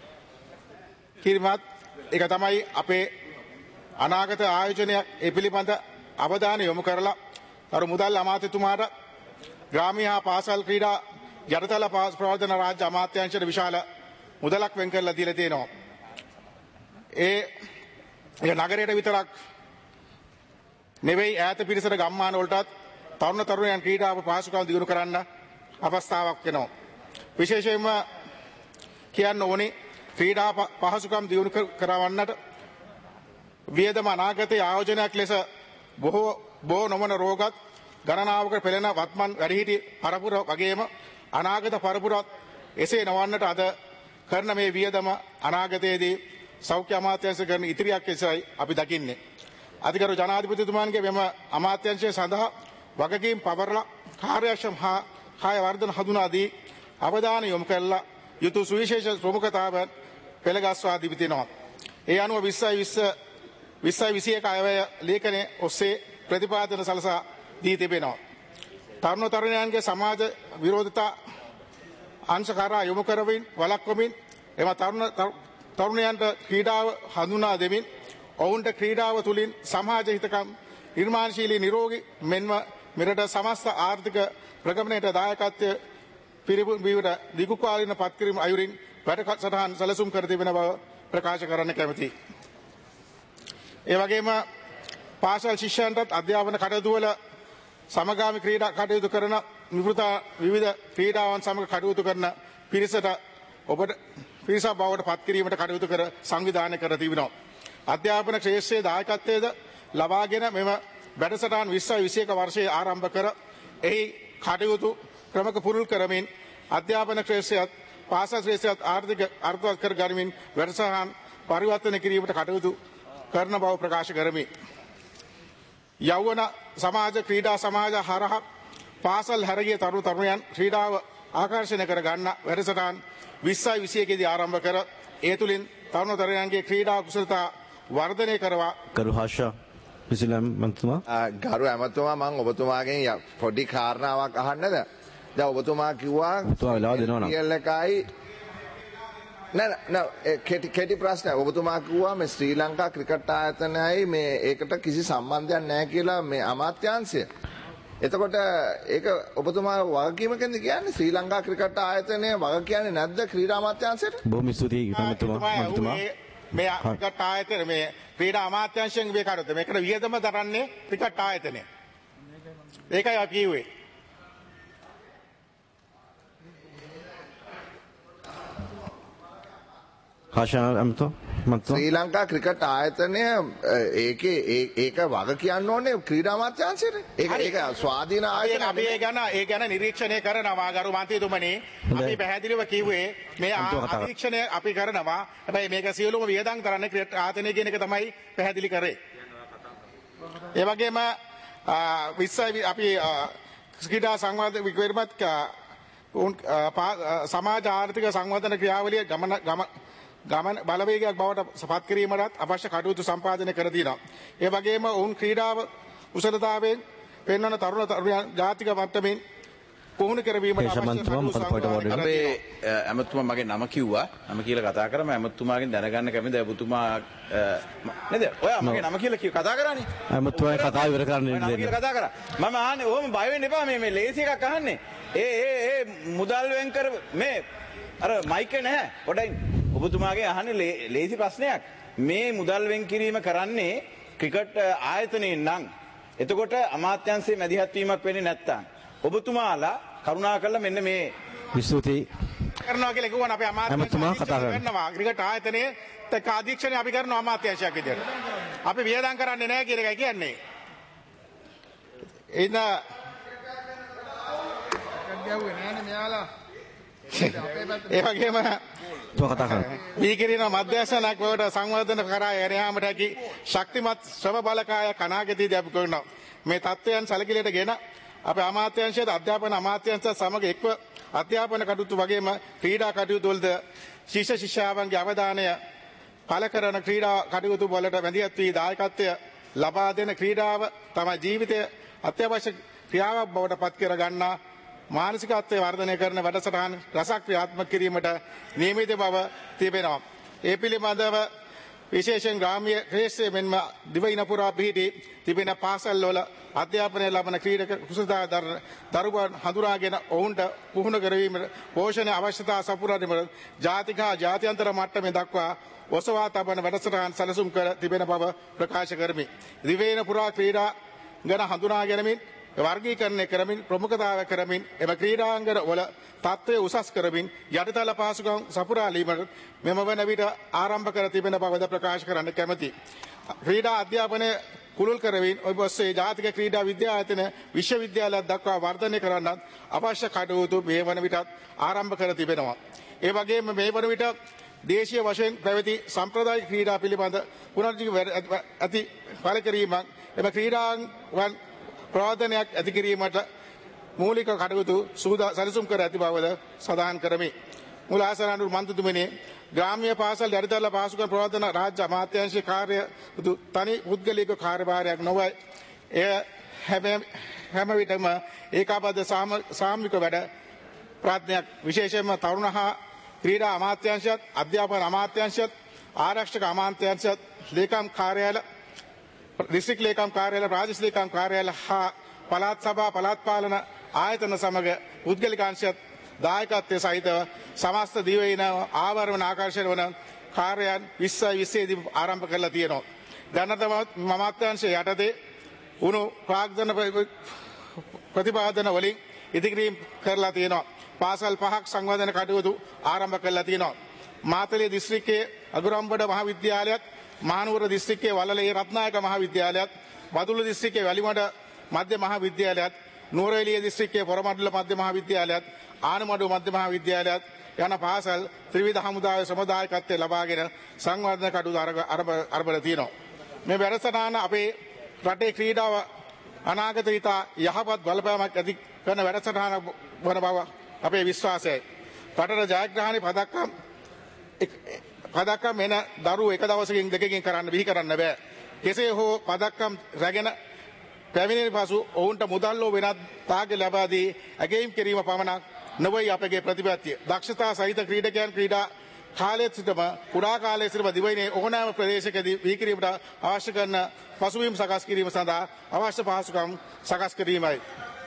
ඒක තමයි අපේ අනාගත ආයෝජනයක්. ඒ පිළිබඳ අවධානය යොමු කරලා අර මුදල් අමාත්‍යතුමාට ග්‍රාමීය හා පාසල් ක්‍රීඩා යටතල ප්‍රවර්ධන රාජ්‍ය අමාත්‍යාංශයට විශාල මුදලක් වෙන් කරලා දීලා තියෙනවා. ඒ නගරයට විතරක් නෙවෙයි ඈත පිරිසට ගම්මාන වලටත් තරුණ තරුණයන් ක්‍රීඩාව පහසුකම් දියුණු කරන්න අවස්ථාවක් වෙනවා. විශේෂයෙන්ම කියන්න ඕනේ ක්‍රීඩා පහසුකම් දියුණු කරවන්නට වියදම අනාගතයේ ආයෝජනයක් ලෙස බොහෝ නොවන රෝගත් ගණනාවකට පෙළෙන වත්මන් වැඩිහිටි පරපුර වගේම අනාගත පරපුරත් එසේ නොවන්නට අද කරන මේ වියදම අනාගතයේදී සෞඛ්‍ය අමාත්‍යාංශ කරන ඉතිරියක් ලෙසයි අපි දකින්නේ. අධිකරු ජනාධිපතිතුමාන්ගේ මෙම අමාත්‍යාංශය සඳහා වගකීම් පවරලා කාර්යක්ෂම හා කාය වර්ධන හඳුනා දී අවධානය යොමු කළා යුතු සුවිශේෂ ප්‍රමුඛතාවයන් පෙළගස්වා තිබෙනවා. ඒ අනුව 2021 අයවැය ලේඛනයේ ඔස්සේ ප්‍රතිපාදන සලසා දී තිබෙනවා. තරුණ තරුණයන්ගේ සමාජ විරෝධතා අංශ කරා යොමු කරමින් වළක්වමින් එම තරුණයන්ට ක්‍රීඩාව හඳුනා දෙමින් ඔවුන්ට ක්‍රීඩාව තුළින් සමාජ හිතකම් නිර්මාණශීලී නිරෝගී මෙන්ම මෙරට සමස්ත ආර්ථික ප්‍රගමනයට දායකත්වය පිරිපුන්වීමට දිගුකාලීන පත්කිරීම අයුරින් වැඩසටහන් සැලසුම් කර තිබෙන බව ප්‍රකාශ කරන්න කැමැතියි. ඒ වගේම පාසල් ශිෂ්‍යයන්ටත් අධ්‍යාපන කටයුතු වල සමගාමී ක්‍රීඩා කටයුතු කරන නිවෘත විවිධ ක්‍රීඩාවන් සමග කටයුතු කරන පිරිසට ඔබට පිරිසක් බවට පත් කිරීමට කටයුතු කර සංවිධානය කර තිබෙනවා. අධ්‍යාපන ක්ෂේත්‍රයේ දායකත්වයේද ලබාගෙන මෙම වැඩසටහන් 2021 වර්ෂයේ ආරම්භ කර එහි කටයුතු ක්‍රමක පුරුල් කරමින් අධ්‍යාපන ක්ෂේත්‍රයත් පාසල් ක්ෂේත්‍රයත් අර්ථවත් කර ගනිමින් වැඩසටහන් පරිවර්තන කිරීමට කටයුතු කරන බව ප්‍රකාශ කරමි. යෞවන සමාජ ක්‍රීඩා සමාජ හරහා පාසල් හැරගිය තරුණයන් ක්‍රීඩාව ආකර්ෂණය කර ගන්න වැඩසටහන් 2021 දී ආරම්භ කර ඒ තුලින් තරුණ තරුණයන්ගේ ක්‍රීඩා කුසලතා වර්ධනය කරවා කරු හර්ෂා විසිලම් මන්තුමා ගරු ඇමතුමා මම ඔබතුමාගෙන් පොඩි කාරණාවක් අහන්නද? දැන් ඔබතුමා කිව්වා ඔබතුමා වෙලාව දෙනවා නම් එකයි කෙටි ප්‍රශ්නයක්. ඔබතුමා කිව්වා මේ ශ්‍රී ලංකා ක්‍රිකට් ආයතනයයි මේ ඒකට කිසි සම්බන්ධයක් නැහැ කියලා මේ අමාත්‍යාංශය. එතකොට ඒක ඔබතුමා වගකීමකින්ද කියන්නේ ශ්‍රී ලංකා ක්‍රිකට් ආයතනය වග කියන්නේ නැද්ද ක්‍රීඩා අමාත්‍යාංශයට? බොහොම ස්තුතියි මන්තුමා. මේ ක්‍රිකට් ආයතන මේ ක්‍රීඩා අමාත්‍යාංශයෙන් මේ කරුත් මේකට වියදම දරන්නේ ක්‍රිකට් ආයතනය. ඒකයි අපි කිව්වේ. ශ්‍රී ලංකා ක්‍රිකට් ආයතනය ඒක වග කියන්න ඕනේ ක්‍රීඩා අමාත්‍යාංශයට. ඒක ස්වාධීන ආයතන. අපි ඒ ගැන නිරීක්ෂණය කරනවා ගරු මන්ත්‍රීතුමනි. අපි පැහැදිලිව කිව්වේ මේ නිරීක්ෂණය අපි කරනවා. හැබැයි මේක සියලුම වියදම් කරන්නේ ක්‍රිකට් ආයතනය කියන එක තමයි පැහැදිලි කරේ. ඒ වගේම අපි ක්‍රීඩා සංවර්ධන විකර්මත් සමාජ ආර්ථික සංවර්ධන ක්‍රියාවලිය ගමන බලවේගයක් බවට පත් කිරීමටත් අවශ්‍ය කටයුතු සම්පාදනය කර තියෙනවා. ඒ වගේම ඔවුන් ක්‍රීඩාව උසලතාවයෙන් පෙන්වන තරුණ ජාතික මට්ටමින් පුහුණු කරවීමට අපේ ඇමතුමා මගේ නම කිව්වා. නම කියලා කතා කරම ඇමතුමාගෙන් දැනගන්න කැමතිද ඔබතුමා නේද? ඔයා මගේ නම කියලා කතා කරානේ. ඇමතුමාගේ කතාව ඉවර කරන්න දෙන්න. කතා කරා. මම අහන්නේ ඔහොම බය වෙන්න එපා මේ ලේසි එකක් අහන්නේ. ඒ මුදල් වෙන් කර මේ අර මයික් එක නැහැ. පොඩ්ඩයි ඔබතුමාගේ අහන්නේ ලේසි ප්‍රශ්නයක්. මේ මුදල් වෙන් කිරීම කරන්නේ ක්‍රිකට් ආයතනයෙන් නම් එතකොට අමාත්‍යාංශයේ මැදිහත් වීමක් වෙන්නේ නැත්තම් ඔබතුමාලා කරුණාකරලා මෙන්න මේ විස්තුති කරනවා කියලා කිව්වන අපේ ඇමතුමා කතා කරනවා ක්‍රිකට් ආයතනයේ තක අධීක්ෂණය අපි කරනවා අමාත්‍යාංශයක් විදියට. අපි වියදම් කරන්නේ නැහැ කියන එකයි කියන්නේ. එන ගැව්වේ නෑනේ මෙයාලා. ඒ වගේම වීකිරීම මධ්‍යස්ථානයක් බවට සංවර්ධන කරා යෑමට හැකි ශක්තිමත් ශ්‍රම බලකාය කනාගතීදී අපි කරනවා. මේ තත්ත්වයන් සැලකිලියට ගෙන අපේ අමාත්‍යාංශයේ අධ්‍යාපන අමාත්‍යාංශය සමග එක්ව අධ්‍යාපන කටයුතු වගේම ක්‍රීඩා කටයුතු වලද ශිෂ්‍ය ශිෂ්‍යාවන්ගේ අවධානය පළ කරන ක්‍රීඩා කටයුතු වලට වැඳියත් වී දායකත්වය ලබා දෙන ක්‍රීඩාව තමයි ජීවිතයේ අත්‍යවශ්‍ය ක්‍රියාවක් බවට පත් කර ගන්නා මානසිකත්වය වර්ධනය කරන වැඩසටහන් රසක් ක්‍රියාත්මක කිරීමට නියමිත බව තිබෙනවා. ඒ පිළිබඳව විශේෂයෙන් ග්‍රාම්‍ය ක්‍රීඩා මෙන්ම දිවයින පුරා පිහිටි තිබෙන පාසල්වල අධ්‍යාපනය ලබන ක්‍රීඩක කුසලතා දරුවන් හඳුනාගෙන ඔවුන්ට පුහුණු කරවීමට පෝෂණ අවශ්‍යතා සපුරාදීමට ජාතික හා ජාත්‍යන්තර මට්ටමේ දක්වා ඔසවා තබන වැඩසටහන් සැලසුම් කර තිබෙන බව ප්‍රකාශ කරමි. දිවයින පුරා ක්‍රීඩා ගැන හඳුනා ගැනීමෙන් වර්ගීකරණය කරමින් ප්‍රමුඛතාවය කරමින් එම ක්‍රීඩාංගන වල තත්ත්වය උසස් කරමින් යටිතල පහසුකම් සපුරාලීමට මෙම වන විට ආරම්භ කර තිබෙන බවද ප්‍රකාශ කරන්න කැමැති. ක්‍රීඩා අධ්‍යාපනය කුළුල් කරමින් ඔබ ඔස්සේ ජාතික ක්‍රීඩා විද්‍යායතන විශ්වවිද්‍යාලයක් දක්වා වර්ධනය කරන්නත් අවශ්‍ය කටයුතු මේ වන විටත් ආරම්භ කර තිබෙනවා. ඒ වගේම මේ වන විට දේශීය වශයෙන් පැවති සම්ප්‍රදායික ක්‍රීඩා පිළිබඳ පුනර්ජීව ඇති පළ කිරීමක් එම ක්‍රීඩාවන් ප්‍රවාදනයක් ඇති කිරීමට මූලික කටයුතු සැලසුම් කර ඇති බවද සඳහන් කරමි. මුලාසරාණු මන්ත්‍රතුමනි ග්‍රාම්‍ය පාසල් යටිතල පහසුකම් ප්‍රවාදන රාජ්‍ය අමාත්‍යාංශයේ කාර්ය තනි පුද්ගලික කාර්යභාරයක් නොවේ. එය හැම විටම ඒකාබද්ධ සාමූහික වැඩ ප්‍රාත්මයක්. විශේෂයෙන්ම තරුණ හා ක්‍රීඩා අමාත්‍යාංශයත් අධ්‍යාපන අමාත්‍යාංශයත් ආරක්ෂක අමාත්‍යාංශයත් ලේකම් කාර්යාලය දිස්ත්‍රික් ලේකම් කාර්යාලය ප්‍රාදේශීය ලේකම් කාර්යාලය හා පළාත් සභා පළාත් පාලන ආයතන සමග පුද්ගලිකාංශයත් දායකත්වයේ සහිතව සමස්ත දිවයින ආවරණ ආකර්ෂණ වන කාර්යයන් 2020 දී ආරම්භ කරලා තියෙනවා. දැනට අමාත්‍යාංශය යටතේ උණු ප්‍රාග්ධන ප්‍රතිපාදන වලින් ඉදිකිරීම කරලා තියෙනවා. පාසල් 5ක් සංවර්ධන කටයුතු ආරම්භ කරලා තියෙනවා. මාතලේ දිස්ත්‍රික්කයේ අගුරම්බඩ මහාවිද්‍යාලයත් මහනුවර දිස්ත්‍රික්කයේ වලලේ රත්නායක මහාවිද්‍යාලයත් වදුළු දිස්ත්‍රික්කයේ වැලිමඩ මධ්‍ය මහාවිද්‍යාලයත් නුවරඑළිය දිස්ත්‍රික්කයේ පොරමඩල මධ්‍ය මහාවිද්‍යාලයත් ආනමඩුව මධ්‍ය මහාවිද්‍යාලයත් යන පාසල් ත්‍රිවිධ හමුදාවේ සමුදායකත්වයේ ලබාගෙන සංවර්ධන කටයුතු ආරම්භ තියෙනවා. මේ වැඩසටහන අපේ රටේ ක්‍රීඩාව අනාගත හිතා යහපත් බලපෑමක් ඇති කරන වැඩසටහන වන බව අපේ විශ්වාසයයි. රටට ජයග්‍රහණේ පදක්කම් එන දරුවෝ එක දවසකින් දෙකකින් බිහි කරන්න බෑ. කෙසේ හෝ පදක්කම් රැගෙන පැමිණෙන පසු ඔවුන්ට මුදල්ලෝ වෙනත් තාග්‍ය ලබා දී ඇගයීම් කිරීම පමණක් නොවේ අපගේ ප්‍රතිපත්තිය. දක්ෂතා සහිත ක්‍රීඩකයන් ක්‍රීඩා කාලයේ සිටම කුඩා කාලයේ සිටම දිවයිනේ ඕනෑම ප්‍රදේශයකදී බිහි කිරීමට අවශ්‍ය කරන පසුබිම් සකස් කිරීම සඳහා අවශ්‍ය පහසුකම් සකස් කිරීමයි.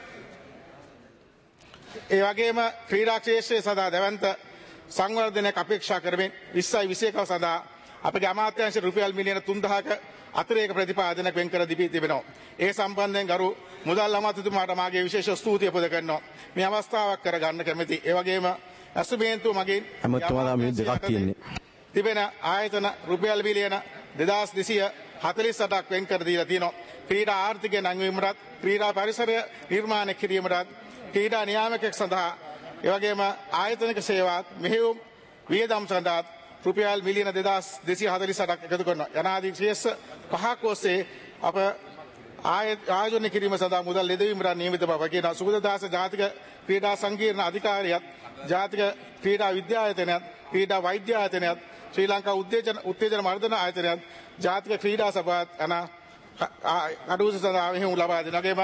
ඒ වගේම ක්‍රීඩා ක්ෂේත්‍රයේ සඳහා දැවන්ත සංවර්ධනයක් අපේක්ෂා කරමින් 2021 සඳහා අපගේ අමාත්‍යාංශ රුපියල් මිලියන 3000ක අතිරේක ප්‍රතිපාදනයක් වෙන් කර තිබෙනවා. ඒ සම්බන්ධයෙන් ගරු මුදල් අමාත්‍යතුමාට මාගේ විශේෂ ස්තුතිය පුද කරනවා. මේ අවස්ථාවක් කරගන්න කැමැති. ඒ වගේම ඇස්තුමේන්තුව මගින් අමාත්‍යතුමාලා මේ දෙකක් තියෙන්නේ. තිබෙන ආයතන රුපියල් මිලියන 2248ක් වෙන් කර දීලා තියෙනවා. ක්‍රීඩා ආර්ථිකය නැංවීමටත් ක්‍රීඩා පරිසරය නිර්මාණය කිරීමටත් ක්‍රීඩා නියාමකයෙක් සඳහා එවැගේම ආයතනික සේවාත් මෙහෙයුම් වියදම් සඳහා රුපියල් මිලියන 2248ක් එකතු කරනවා. යනාදී ශේෂ 5ක් ඔස්සේ අප ආයෝජනය කිරීම සඳහා මුදල් ලෙදවීමට නියමිත බව කියන සුගතදාස ජාතික ක්‍රීඩා සංකීර්ණ අධිකාරියත් ජාතික ක්‍රීඩා විද්‍යායතනයත් ක්‍රීඩා වෛද්‍ය ආයතනයත් ශ්‍රී ලංකා උත්තේජන මර්ධන ආයතනයත් ජාතික ක්‍රීඩා සභාවත් යන කටයුතු සඳහා මෙහෙයුම් ලබා දෙන වගේම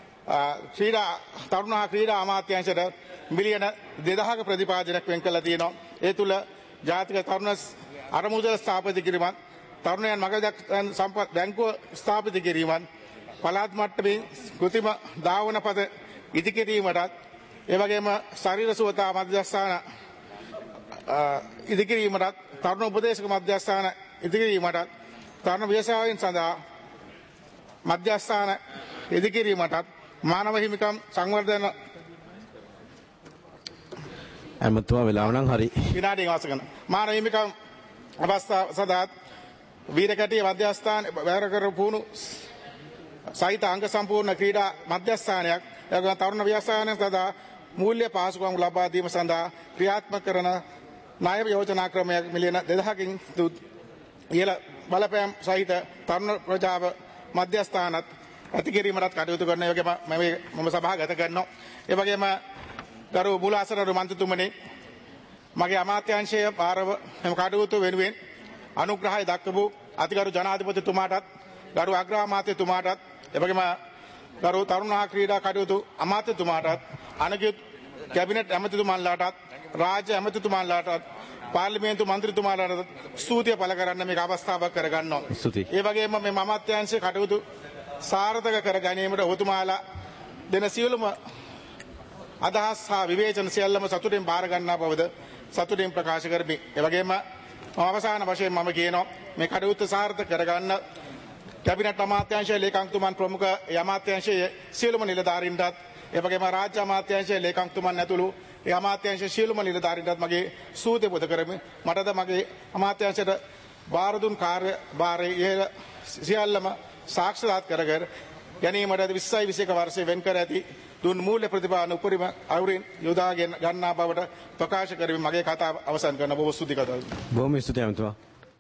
තරුණ හා ක්‍රීඩා අමාත්‍යාංශයට මිලියන 2000ක ප්‍රතිපාදනයක් වෙන් කළා තියෙනවා. ඒ තුල ජාතික තරුණ අරමුදල ස්ථාපිත කිරීමත් තරුණයන් මගදක් සම්පත් බැංකුව ස්ථාපිත කිරීමත් පළාත් මට්ටමේ කෘතිම ධාවන පද ඉදිකිරීමටත් ඒ වගේම ශරීර සුවතා මධ්‍යස්ථාන ඉදිකිරීමටත් තරුණ උපදේශක මධ්‍යස්ථාන ඉදිකිරීමටත් තරුණ ව්‍යවසායයන් සඳහා මධ්‍යස්ථාන ඉදිකිරීමටත් මානව හිමිකම් සංවර්ධන ඇමතුමා වෙලාව නම් හරි. විනාඩියක් අවශ්‍ය කරන මානව හිමිකම් අවස්ථාව සඳහා වීරකැටිය මධ්‍යස්ථාන වැර කරපුණු සහිත අංග සම්පූර්ණ ක්‍රීඩා මධ්‍යස්ථානයක් එවැගේම තරුණ ව්‍යවසායයන් සඳහා මූල්‍ය පහසුකම් ලබා දීම සඳහා ක්‍රියාත්මක කරන ණය යෝජනා ක්‍රමයක් මිලියන 2000කින් ඉහළ බලපෑම් සහිත තරුණ ප්‍රජාව මධ්‍යස්ථානත් ඇති කිරීමට කටයුතු කරන යෝග්‍යම මම සභාගත කරනවා. ඒ වගේම ගරු මුලාසරණු මන්ත්‍රතුමනි මගේ අමාත්‍යාංශයේ පාරව මෙම කටයුතු වෙනුවෙන් අනුග්‍රහය දක්වපු අතිගරු ජනාධිපතිතුමාටත් ගරු අග්‍රාමාත්‍යතුමාටත් එවැගේම ගරු තරුණ හා ක්‍රීඩා කටයුතු අමාත්‍යතුමාටත් අනෙකුත් කැබිනට් ඇමතිතුමන්ලාටත් රාජ්‍ය ඇමතිතුමන්ලාටත් පාර්ලිමේන්තු මන්ත්‍රීතුමාලාට ස්තුතිය පළ කරන්න මේක අවස්ථාවක් කරගන්නවා. ස්තුතියි. ඒ වගේම මේ අමාත්‍යාංශයේ කටයුතු සාර්ථක කර ගැනීමට ඔබතුමාලා දෙන සියලුම අදහස් හා විවේචන සියල්ලම සතුටින් බාර ගන්නා බවද සතුටින් ප්‍රකාශ කරමි. ඒ වගේම අවසාන වශයෙන් මම කියනවා මේ කටයුත්ත සාර්ථක කරගන්න කැබිනට් අමාත්‍යාංශයේ ලේකම්තුමන් ප්‍රමුඛ අමාත්‍යාංශයේ සියලුම නිලධාරීන්ටත් ඒ වගේම රාජ්‍ය අමාත්‍යාංශයේ ලේකම්තුමන් ඇතුළු ඒ අමාත්‍යාංශයේ සියලුම නිලධාරීන්ටත් මගේ ස්තුතිය පුද කරමි. මටද මගේ අමාත්‍යාංශයට බාර දුන් කාර්ය භාරයේ සියල්ලම සාක්ෂාත් කරගෙන ගැනීමට 2021 වර්ෂයේ වෙන් කර ඇති දුන් මූල්‍ය ප්‍රතිපාදන උපරිම අයුරින් යොදාගෙන ගන්නා බවට ප්‍රකාශ කරමින් මගේ කතාව අවසන් කරන බොහෝ ස්තුති කතාව. බොහොම ස්තුතියි ඇමතුමා.